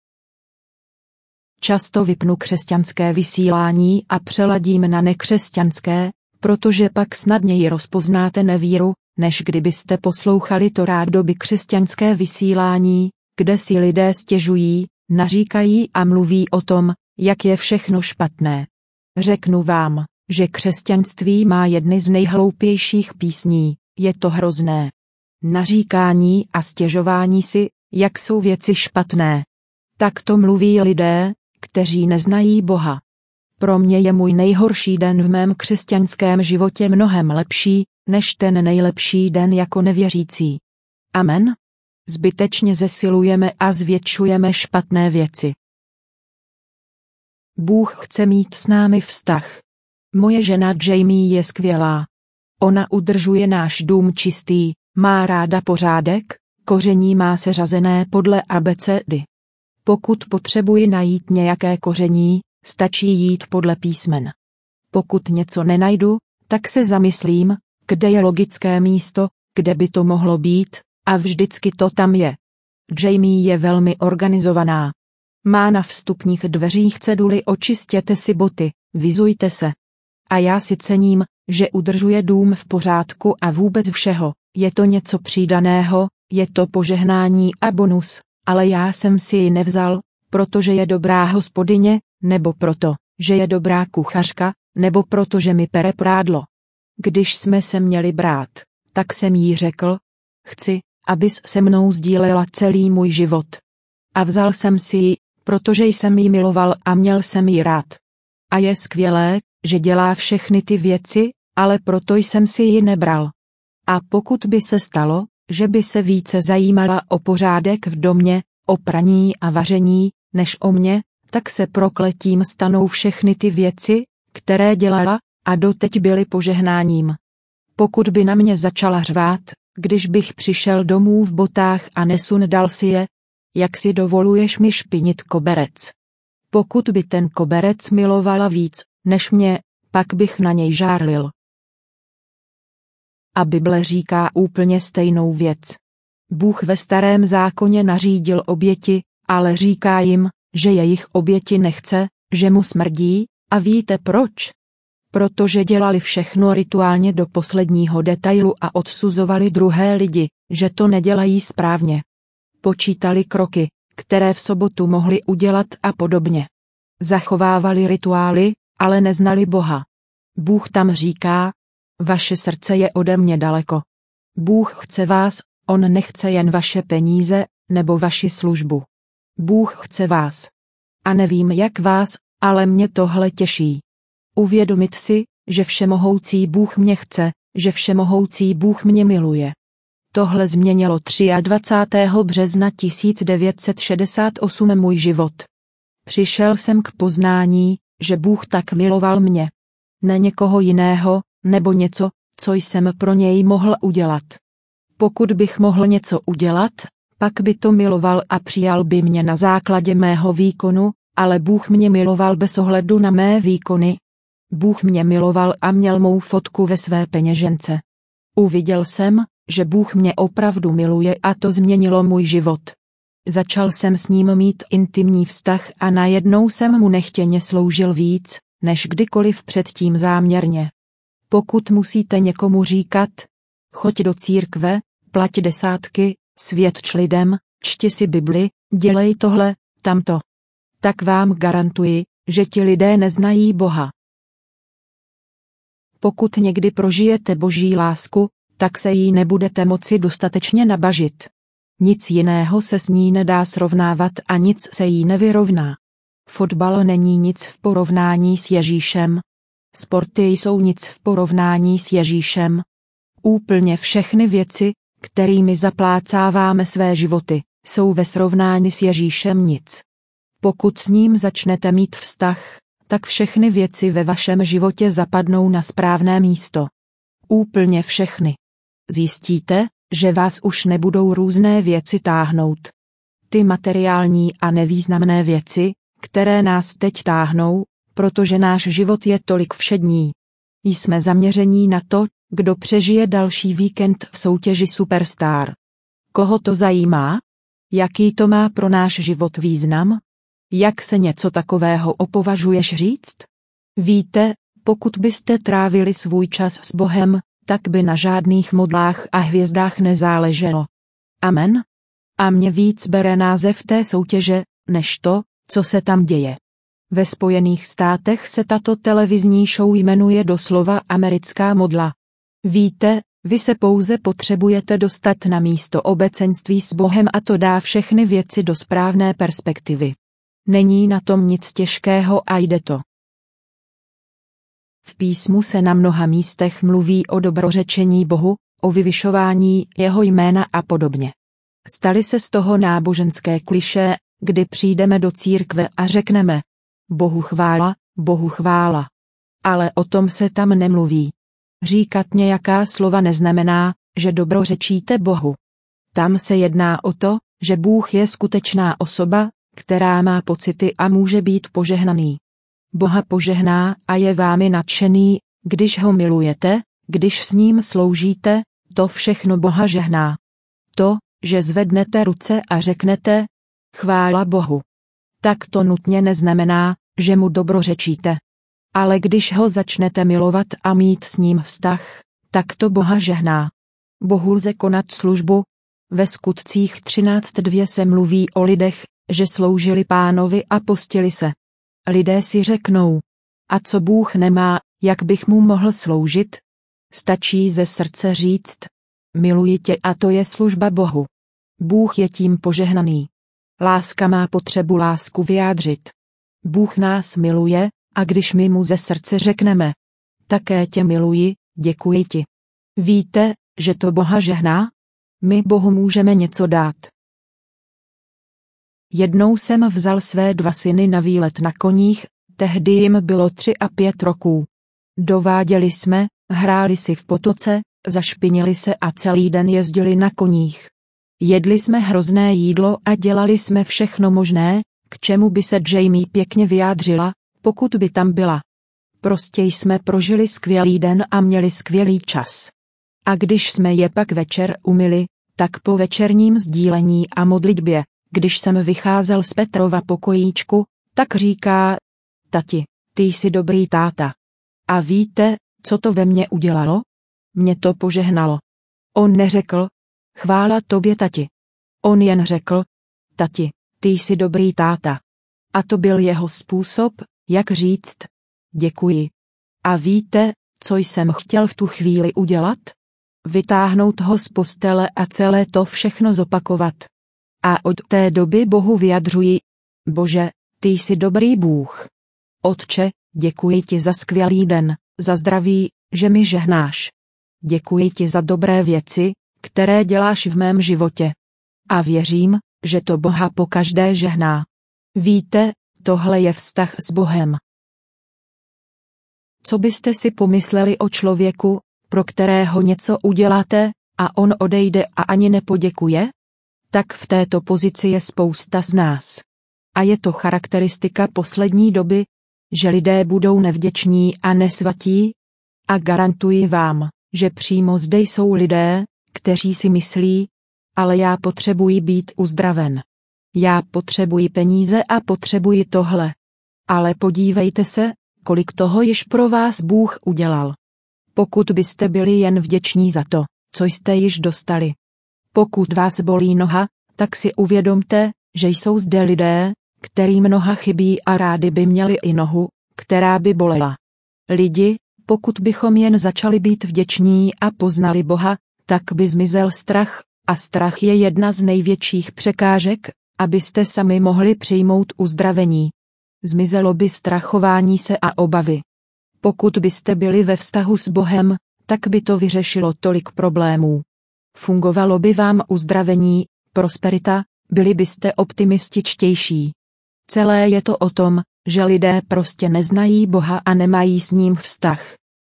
Často vypnu křesťanské vysílání a přeladím na nekřesťanské, protože pak snadněji rozpoznáte nevíru, než kdybyste poslouchali to rádoby křesťanské vysílání, kde si lidé stěžují, naříkají a mluví o tom, jak je všechno špatné. Řeknu vám, že křesťanství má jedny z nejhloupějších písní, je to hrozné. Naříkání a stěžování si, jak jsou věci špatné. Tak to mluví lidé, kteří neznají Boha. Pro mě je můj nejhorší den v mém křesťanském životě mnohem lepší, než ten nejlepší den jako nevěřící. Amen? Zbytečně zesilujeme a zvětšujeme špatné věci. Bůh chce mít s námi vztah. Moje žena Jamie je skvělá. Ona udržuje náš dům čistý, má ráda pořádek, koření má seřazené podle abecedy. Pokud potřebuji najít nějaké koření, stačí jít podle písmen. Pokud něco nenajdu, tak se zamyslím, kde je logické místo, kde by to mohlo být, a vždycky to tam je. Jamie je velmi organizovaná. Má na vstupních dveřích ceduly očistěte si boty, vyzujte se. A já si cením, že udržuje dům v pořádku a vůbec všeho, je to něco přidaného, je to požehnání a bonus, ale já jsem si ji nevzal, protože je dobrá hospodyně, nebo proto, že je dobrá kuchařka, nebo proto, že mi pere prádlo. Když jsme se měli brát, tak jsem jí řekl, chci, abys se mnou sdílela celý můj život. A vzal jsem si ji, protože jsem ji miloval a měl jsem ji rád. A je skvělé, že dělá všechny ty věci, ale proto jsem si ji nebral. A pokud by se stalo, že by se více zajímala o pořádek v domě, o praní a vaření, než o mě, tak se prokletím stanou všechny ty věci, které dělala, a doteď byly požehnáním. Pokud by na mě začala řvát, když bych přišel domů v botách a nesundal si je, jak si dovoluješ mi špinit koberec. Pokud by ten koberec milovala víc, než mě, pak bych na něj žárlil. A Bible říká úplně stejnou věc. Bůh ve Starém zákoně nařídil oběti, ale říká jim, že jejich oběti nechce, že mu smrdí, a víte proč? Protože dělali všechno rituálně do posledního detailu a odsuzovali druhé lidi, že to nedělají správně. Počítali kroky, které v sobotu mohli udělat a podobně. Zachovávali rituály, ale neznali Boha. Bůh tam říká, vaše srdce je ode mě daleko. Bůh chce vás, on nechce jen vaše peníze, nebo vaši službu. Bůh chce vás. A nevím jak vás, ale mě tohle těší. Uvědomit si, že všemohoucí Bůh mě chce, že všemohoucí Bůh mě miluje. Tohle změnilo dvacátého třetího března tisíc devět set šedesát osm můj život. Přišel jsem k poznání, že Bůh tak miloval mě. Ne někoho jiného, nebo něco, co jsem pro něj mohl udělat. Pokud bych mohl něco udělat, pak by to miloval a přijal by mě na základě mého výkonu, ale Bůh mě miloval bez ohledu na mé výkony. Bůh mě miloval a měl mou fotku ve své peněžence. Uviděl jsem, že Bůh mě opravdu miluje a to změnilo můj život. Začal jsem s ním mít intimní vztah a najednou jsem mu nechtěně sloužil víc, než kdykoliv předtím záměrně. Pokud musíte někomu říkat, choď do církve, plať desátky, svědč lidem, čti si Bibli, dělej tohle, tamto, tak vám garantuji, že ti lidé neznají Boha. Pokud někdy prožijete Boží lásku, tak se jí nebudete moci dostatečně nabažit. Nic jiného se s ní nedá srovnávat a nic se jí nevyrovná. Fotbal není nic v porovnání s Ježíšem. Sporty jsou nic v porovnání s Ježíšem. Úplně všechny věci, kterými zaplácáváme své životy, jsou ve srovnání s Ježíšem nic. Pokud s ním začnete mít vztah, tak všechny věci ve vašem životě zapadnou na správné místo. Úplně všechny. Zjistíte, že vás už nebudou různé věci táhnout. Ty materiální a nevýznamné věci, které nás teď táhnou, protože náš život je tolik všední. Jsme zaměření na to, kdo přežije další víkend v soutěži Superstar. Koho to zajímá? Jaký to má pro náš život význam? Jak se něco takového opovažuješ říct? Víte, pokud byste trávili svůj čas s Bohem, tak by na žádných modlách a hvězdách nezáleželo. Amen? A mě víc bere název té soutěže, než to, co se tam děje. Ve Spojených státech se tato televizní show jmenuje doslova americká modla. Víte, vy se pouze potřebujete dostat na místo obecenství s Bohem a to dá všechny věci do správné perspektivy. Není na tom nic těžkého a jde to. V písmu se na mnoha místech mluví o dobrořečení Bohu, o vyvyšování jeho jména a podobně. Staly se z toho náboženské klišé, kdy přijdeme do církve a řekneme: Bohu chvála, Bohu chvála. Ale o tom se tam nemluví. Říkat nějaká slova neznamená, že dobrořečíte Bohu. Tam se jedná o to, že Bůh je skutečná osoba, která má pocity a může být požehnaný. Boha požehná a je vámi nadšený, když ho milujete, když s ním sloužíte, to všechno Boha žehná. To, že zvednete ruce a řeknete: chvála Bohu. Tak to nutně neznamená, že mu dobrořečíte. Ale když ho začnete milovat a mít s ním vztah, tak to Boha žehná. Bohu lze konat službu. Ve Skutcích třináct dva se mluví o lidech, že sloužili Pánovi a postili se. Lidé si řeknou: a co Bůh nemá, jak bych mu mohl sloužit? Stačí ze srdce říct: miluji tě a to je služba Bohu. Bůh je tím požehnaný. Láska má potřebu lásku vyjádřit. Bůh nás miluje, a když my mu ze srdce řekneme: také tě miluji, děkuji ti. Víte, že to Boha žehná? My Bohu můžeme něco dát. Jednou jsem vzal své dva syny na výlet na koních, tehdy jim bylo tři a pět roků. Dováděli jsme, hráli si v potoce, zašpinili se a celý den jezdili na koních. Jedli jsme hrozné jídlo a dělali jsme všechno možné, k čemu by se Jamie pěkně vyjádřila, pokud by tam byla. Prostě jsme prožili skvělý den a měli skvělý čas. A když jsme je pak večer umyli, tak po večerním sdílení a modlitbě, když jsem vycházel z Petrova pokojíčku, tak říká: tati, ty jsi dobrý táta. A víte, co to ve mně udělalo? Mě to požehnalo. On neřekl: chvála tobě, tati. On jen řekl: tati, ty jsi dobrý táta. A to byl jeho způsob, jak říct: děkuji. A víte, co jsem chtěl v tu chvíli udělat? Vytáhnout ho z postele a celé to všechno zopakovat. A od té doby Bohu vyjadřuji: Bože, ty jsi dobrý Bůh. Otče, děkuji ti za skvělý den, za zdraví, že mi žehnáš. Děkuji ti za dobré věci, které děláš v mém životě. A věřím, že to Boha pokaždé žehná. Víte, tohle je vztah s Bohem. Co byste si pomysleli o člověku, pro kterého něco uděláte, a on odejde a ani nepoděkuje? Tak v této pozici je spousta z nás. A je to charakteristika poslední doby, že lidé budou nevděční a nesvatí? A garantuji vám, že přímo zde jsou lidé, kteří si myslí: ale já potřebuji být uzdraven. Já potřebuji peníze a potřebuji tohle. Ale podívejte se, kolik toho již pro vás Bůh udělal. Pokud byste byli jen vděční za to, co jste již dostali. Pokud vás bolí noha, tak si uvědomte, že jsou zde lidé, kterým noha chybí a rádi by měli i nohu, která by bolela. Lidi, pokud bychom jen začali být vděční a poznali Boha, tak by zmizel strach, a strach je jedna z největších překážek, abyste sami mohli přijmout uzdravení. Zmizelo by strachování se a obavy. Pokud byste byli ve vztahu s Bohem, tak by to vyřešilo tolik problémů. Fungovalo by vám uzdravení, prosperita, byli byste optimističtější. Celé je to o tom, že lidé prostě neznají Boha a nemají s ním vztah.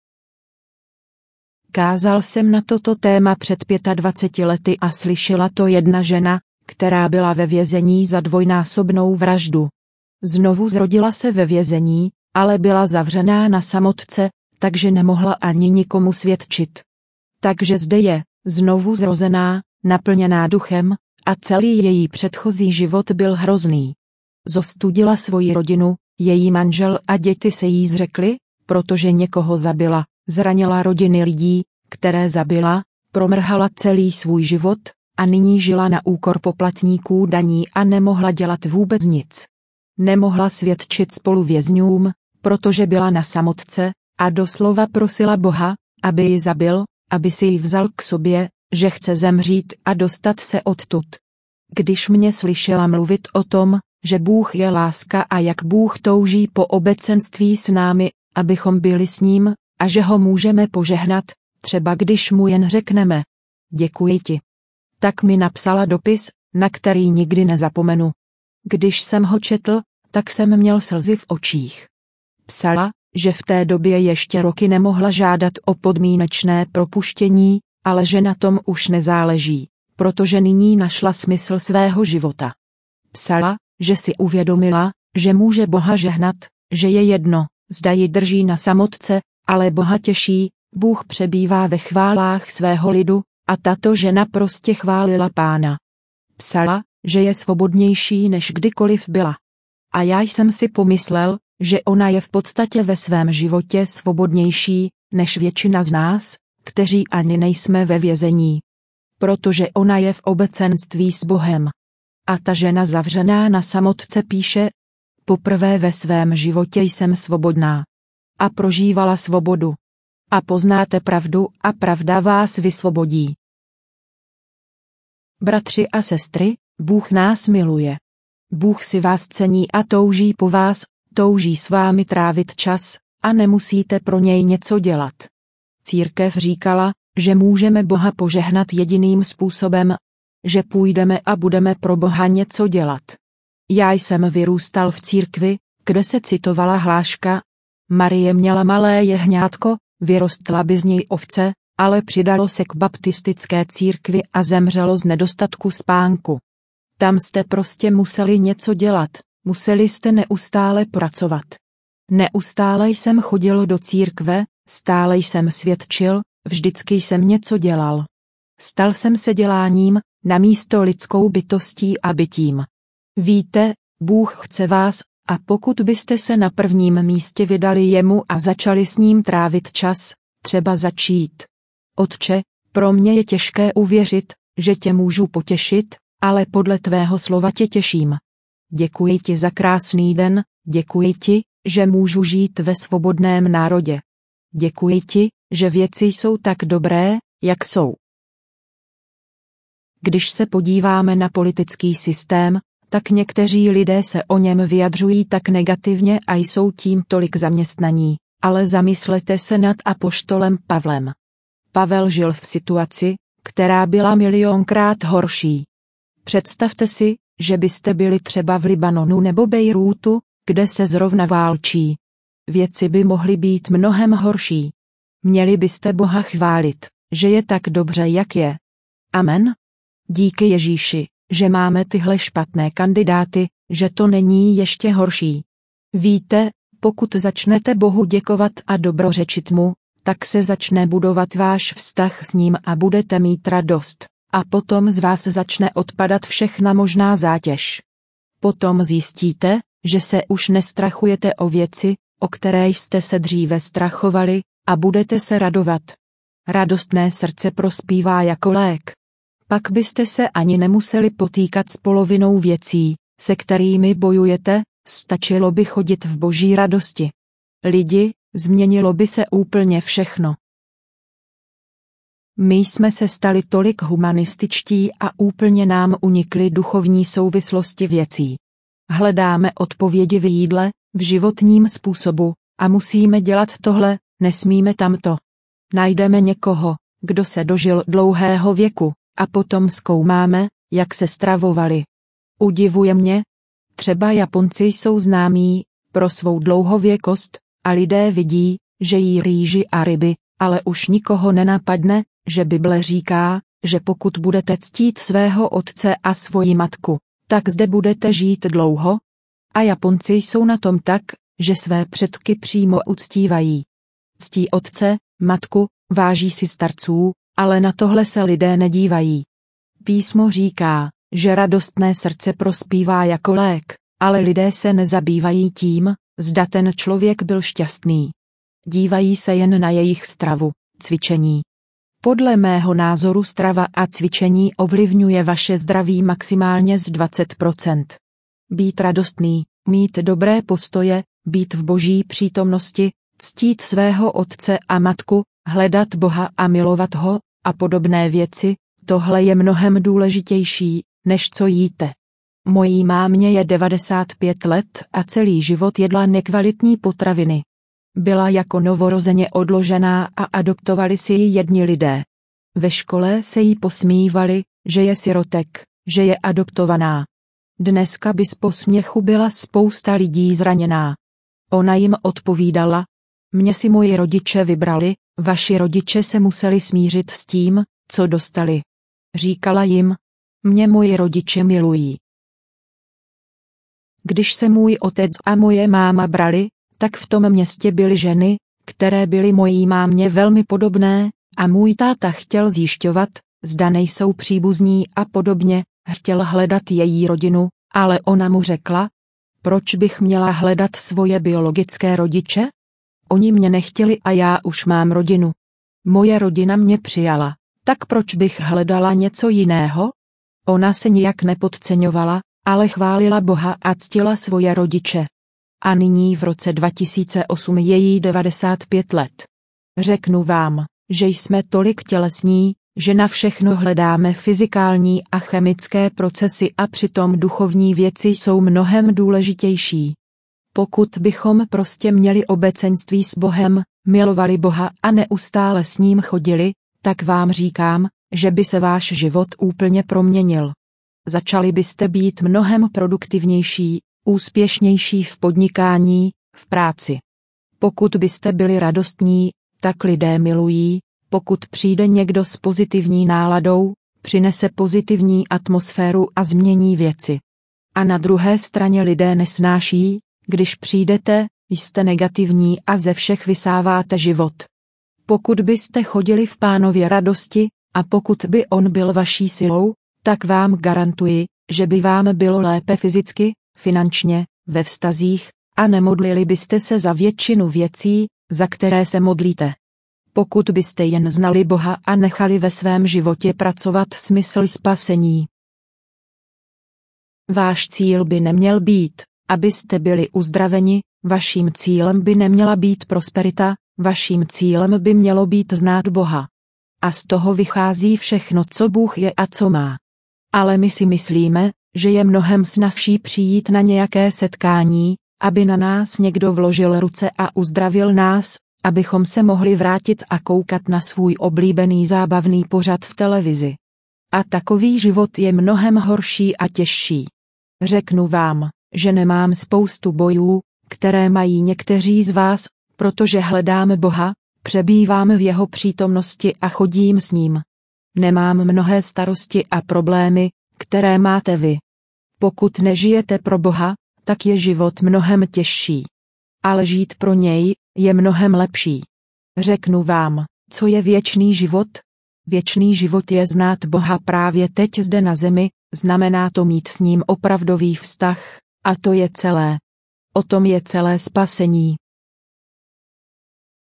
Kázal jsem na toto téma před dvaceti pěti lety a slyšela to jedna žena, která byla ve vězení za dvojnásobnou vraždu. Znovu zrodila se ve vězení, ale byla zavřená na samotce, takže nemohla ani nikomu svědčit. Takže zde je, znovu zrozená, naplněná duchem, a celý její předchozí život byl hrozný. Zostudila svoji rodinu, její manžel a děti se jí zřekli, protože někoho zabila, zranila rodiny lidí, které zabila, promrhala celý svůj život, a nyní žila na úkor poplatníků daní a nemohla dělat vůbec nic. Nemohla svědčit spoluvězňům, protože byla na samotce, a doslova prosila Boha, aby ji zabil, aby si ji vzal k sobě, že chce zemřít a dostat se odtud. Když mě slyšela mluvit o tom, že Bůh je láska a jak Bůh touží po obecenství s námi, abychom byli s ním, a že ho můžeme požehnat, třeba když mu jen řekneme: děkuji ti. Tak mi napsala dopis, na který nikdy nezapomenu. Když jsem ho četl, tak jsem měl slzy v očích. Psala, že v té době ještě roky nemohla žádat o podmínečné propuštění, ale že na tom už nezáleží, protože nyní našla smysl svého života. Psala, že si uvědomila, že může Boha žehnat, že je jedno, zda ji drží na samotce, ale Boha těší, Bůh přebývá ve chválách svého lidu, a tato žena prostě chválila Pána. Psala, že je svobodnější než kdykoliv byla. A já jsem si pomyslel, že ona je v podstatě ve svém životě svobodnější, než většina z nás, kteří ani nejsme ve vězení. Protože ona je v obecenství s Bohem. A ta žena zavřená na samotce píše: poprvé ve svém životě jsem svobodná. A prožívala svobodu. A poznáte pravdu a pravda vás vysvobodí. Bratři a sestry, Bůh nás miluje. Bůh si vás cení a touží po vás, touží s vámi trávit čas, a nemusíte pro něj něco dělat. Církev říkala, že můžeme Boha požehnat jediným způsobem, že půjdeme a budeme pro Boha něco dělat. Já jsem vyrůstal v církvi, kde se citovala hláška: Marie měla malé jehňátko, vyrostla by z něj ovce, ale přidalo se k baptistické církvi a zemřelo z nedostatku spánku. Tam jste prostě museli něco dělat, museli jste neustále pracovat. Neustále jsem chodil do církve, stále jsem svědčil, vždycky jsem něco dělal. Stal jsem se děláním, namísto lidskou bytostí a bytím. Víte, Bůh chce vás, a pokud byste se na prvním místě vydali jemu a začali s ním trávit čas, třeba začít: Otče, pro mě je těžké uvěřit, že tě můžu potěšit, ale podle tvého slova tě těším. Děkuji ti za krásný den, děkuji ti, že můžu žít ve svobodném národě. Děkuji ti, že věci jsou tak dobré, jak jsou. Když se podíváme na politický systém, tak někteří lidé se o něm vyjadřují tak negativně a jsou tím tolik zaměstnaní, ale zamyslete se nad apoštolem Pavlem. Pavel žil v situaci, která byla milionkrát horší. Představte si, že byste byli třeba v Libanonu nebo Bejrútu, kde se zrovna válčí. Věci by mohly být mnohem horší. Měli byste Boha chválit, že je tak dobře, jak je. Amen. Díky Ježíši, že máme tyhle špatné kandidáty, že to není ještě horší. Víte, pokud začnete Bohu děkovat a dobrořečit mu, tak se začne budovat váš vztah s ním a budete mít radost, a potom z vás začne odpadat všechna možná zátěž. Potom zjistíte, že se už nestrachujete o věci, o které jste se dříve strachovali, a budete se radovat. Radostné srdce prospívá jako lék. Pak byste se ani nemuseli potýkat s polovinou věcí, se kterými bojujete, stačilo by chodit v boží radosti. Lidi, změnilo by se úplně všechno. My jsme se stali tolik humanističtí a úplně nám unikly duchovní souvislosti věcí. Hledáme odpovědi v jídle, v životním způsobu, a musíme dělat tohle, nesmíme tamto. Najdeme někoho, kdo se dožil dlouhého věku, a potom zkoumáme, jak se stravovali. Udivuje mě, třeba Japonci jsou známí pro svou dlouhověkost, a lidé vidí, že jí rýži a ryby, ale už nikoho nenapadne, že Bible říká, že pokud budete ctít svého otce a svoji matku, tak zde budete žít dlouho. A Japonci jsou na tom tak, že své předky přímo uctívají. Ctí otce, matku, váží si starců, ale na tohle se lidé nedívají. Písmo říká, že radostné srdce prospívá jako lék, ale lidé se nezabývají tím, zda ten člověk byl šťastný. Dívají se jen na jejich stravu, cvičení. Podle mého názoru strava a cvičení ovlivňuje vaše zdraví maximálně z dvacet procent. Být radostný, mít dobré postoje, být v boží přítomnosti, ctít svého otce a matku, hledat Boha a milovat ho, a podobné věci, tohle je mnohem důležitější, než co jíte. Mojí mámě je devadesát pět let a celý život jedla nekvalitní potraviny. Byla jako novorozeně odložená a adoptovali si ji jedni lidé. Ve škole se jí posmívali, že je sirotek, že je adoptovaná. Dneska by z posměchu byla spousta lidí zraněná. Ona jim odpovídala: mě si moji rodiče vybrali, vaši rodiče se museli smířit s tím, co dostali. Říkala jim: mě moji rodiče milují. Když se můj otec a moje máma brali, tak v tom městě byly ženy, které byly mojí mámě velmi podobné, a můj táta chtěl zjišťovat, zda nejsou příbuzní a podobně, chtěl hledat její rodinu, ale ona mu řekla: proč bych měla hledat svoje biologické rodiče? Oni mě nechtěli a já už mám rodinu. Moje rodina mě přijala, tak proč bych hledala něco jiného? Ona se nijak nepodceňovala, ale chválila Boha a ctila svoje rodiče. A nyní v roce dva tisíce osm je jí devadesát pět let. Řeknu vám, že jsme tolik tělesní, že na všechno hledáme fyzikální a chemické procesy a přitom duchovní věci jsou mnohem důležitější. Pokud bychom prostě měli obecenství s Bohem, milovali Boha a neustále s ním chodili, tak vám říkám, že by se váš život úplně proměnil. Začali byste být mnohem produktivnější, úspěšnější v podnikání, v práci. Pokud byste byli radostní, tak lidé milují, pokud přijde někdo s pozitivní náladou, přinese pozitivní atmosféru a změní věci. A na druhé straně lidé nesnáší, když přijdete, jste negativní a ze všech vysáváte život. Pokud byste chodili v Pánově radosti, a pokud by on byl vaší silou, tak vám garantuji, že by vám bylo lépe fyzicky, finančně, ve vztazích, a nemodlili byste se za většinu věcí, za které se modlíte. Pokud byste jen znali Boha a nechali ve svém životě pracovat smysl spasení. Váš cíl by neměl být, abyste byli uzdraveni, vaším cílem by neměla být prosperita, vaším cílem by mělo být znát Boha. A z toho vychází všechno, co Bůh je a co má. Ale my si myslíme, že je mnohem snazší přijít na nějaké setkání, aby na nás někdo vložil ruce a uzdravil nás, abychom se mohli vrátit a koukat na svůj oblíbený zábavný pořad v televizi. A takový život je mnohem horší a těžší. Řeknu vám, že nemám spoustu bojů, které mají někteří z vás, protože hledám Boha, přebývám v jeho přítomnosti a chodím s ním. Nemám mnohé starosti a problémy, které máte vy. Pokud nežijete pro Boha, tak je život mnohem těžší. Ale žít pro něj je mnohem lepší. Řeknu vám, co je věčný život? Věčný život je znát Boha právě teď zde na zemi, znamená to mít s ním opravdový vztah, a to je celé. O tom je celé spasení.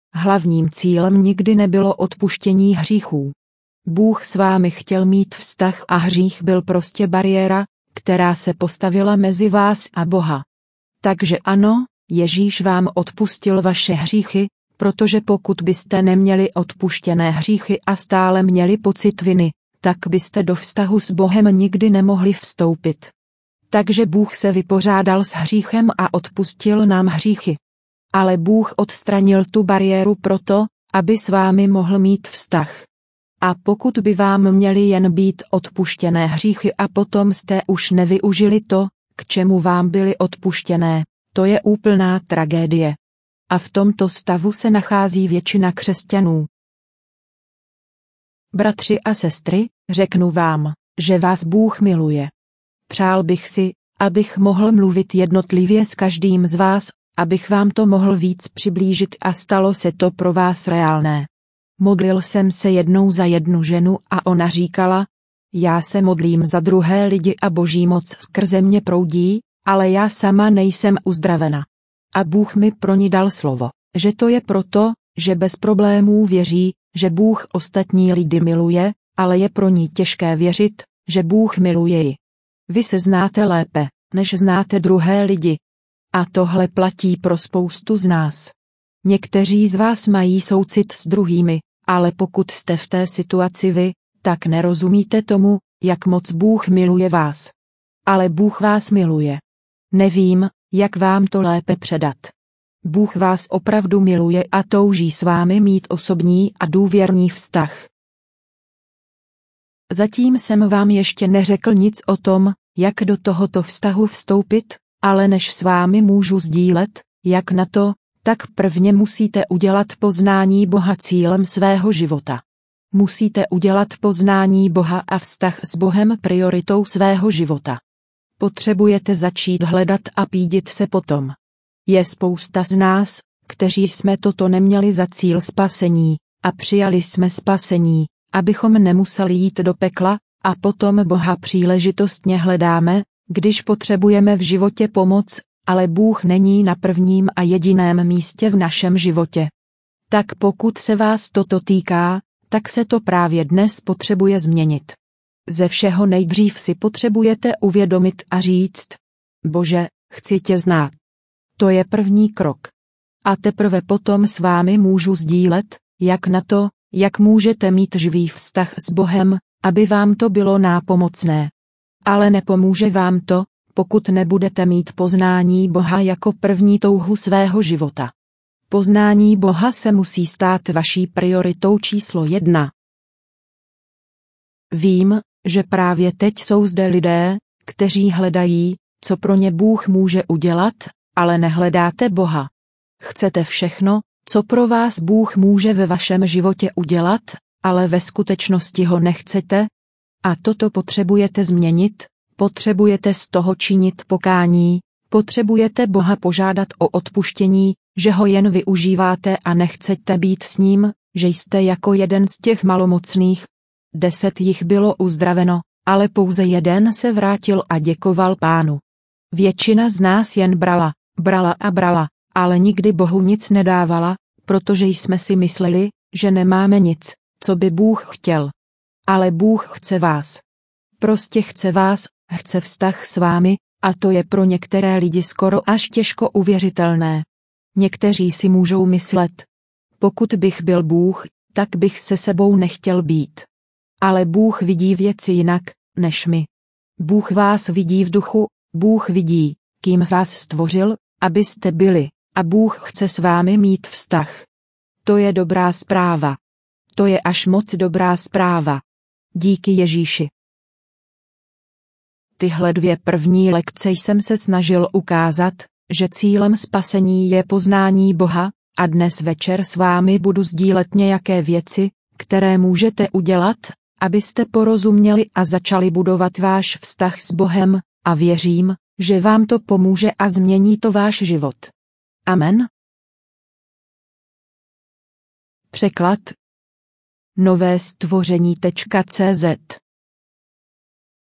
Hlavním cílem nikdy nebylo odpuštění hříchů. Bůh s vámi chtěl mít vztah a hřích byl prostě bariéra, která se postavila mezi vás a Boha. Takže ano, Ježíš vám odpustil vaše hříchy, protože pokud byste neměli odpuštěné hříchy a stále měli pocit viny, tak byste do vztahu s Bohem nikdy nemohli vstoupit. Takže Bůh se vypořádal s hříchem a odpustil nám hříchy. Ale Bůh odstranil tu bariéru proto, aby s vámi mohl mít vztah. A pokud by vám měly jen být odpuštěné hříchy a potom jste už nevyužili to, k čemu vám byly odpuštěné, to je úplná tragédie. A v tomto stavu se nachází většina křesťanů. Bratři a sestry, řeknu vám, že vás Bůh miluje. Přál bych si, abych mohl mluvit jednotlivě s každým z vás, abych vám to mohl víc přiblížit a stalo se to pro vás reálné. Modlil jsem se jednou za jednu ženu a ona říkala, já se modlím za druhé lidi a Boží moc skrze mě proudí, ale já sama nejsem uzdravena. A Bůh mi pro ní dal slovo, že to je proto, že bez problémů věří, že Bůh ostatní lidi miluje, ale je pro ní těžké věřit, že Bůh miluje ji. Vy se znáte lépe, než znáte druhé lidi. A tohle platí pro spoustu z nás. Někteří z vás mají soucit s druhými, ale pokud jste v té situaci vy, tak nerozumíte tomu, jak moc Bůh miluje vás. Ale Bůh vás miluje. Nevím, jak vám to lépe předat. Bůh vás opravdu miluje a touží s vámi mít osobní a důvěrný vztah. Zatím jsem vám ještě neřekl nic o tom, jak do tohoto vztahu vstoupit, ale než s vámi můžu sdílet, jak na to, tak prvně musíte udělat poznání Boha cílem svého života. Musíte udělat poznání Boha a vztah s Bohem prioritou svého života. Potřebujete začít hledat a pídit se potom. Je spousta z nás, kteří jsme toto neměli za cíl spasení, a přijali jsme spasení, abychom nemuseli jít do pekla, a potom Boha příležitostně hledáme, když potřebujeme v životě pomoc, ale Bůh není na prvním a jediném místě v našem životě. Tak pokud se vás toto týká, tak se to právě dnes potřebuje změnit. Ze všeho nejdřív si potřebujete uvědomit a říct: Bože, chci tě znát. To je první krok. A teprve potom s vámi můžu sdílet, jak na to, jak můžete mít živý vztah s Bohem, aby vám to bylo nápomocné. Ale nepomůže vám to, pokud nebudete mít poznání Boha jako první touhu svého života. Poznání Boha se musí stát vaší prioritou číslo jedna. Vím, že právě teď jsou zde lidé, kteří hledají, co pro ně Bůh může udělat, ale nehledáte Boha. Chcete všechno, co pro vás Bůh může ve vašem životě udělat, ale ve skutečnosti ho nechcete? A toto potřebujete změnit, potřebujete z toho činit pokání, potřebujete Boha požádat o odpuštění, že ho jen využíváte a nechcete být s ním, že jste jako jeden z těch malomocných. Deset jich bylo uzdraveno, ale pouze jeden se vrátil a děkoval Pánu. Většina z nás jen brala, brala a brala, ale nikdy Bohu nic nedávala, protože jsme si mysleli, že nemáme nic, co by Bůh chtěl. Ale Bůh chce vás. Prostě chce vás, chce vztah s vámi, a to je pro některé lidi skoro až těžko uvěřitelné. Někteří si můžou myslet: pokud bych byl Bůh, tak bych se sebou nechtěl být. Ale Bůh vidí věci jinak, než my. Bůh vás vidí v duchu, Bůh vidí, kým vás stvořil, abyste byli, a Bůh chce s vámi mít vztah. To je dobrá zpráva. To je až moc dobrá zpráva. Díky Ježíši. Tyhle dvě první lekce jsem se snažil ukázat, že cílem spasení je poznání Boha, a dnes večer s vámi budu sdílet nějaké věci, které můžete udělat, abyste porozuměli a začali budovat váš vztah s Bohem, a věřím, že vám to pomůže a změní to váš život. Amen. Překlad nové stvoření tečka cé zet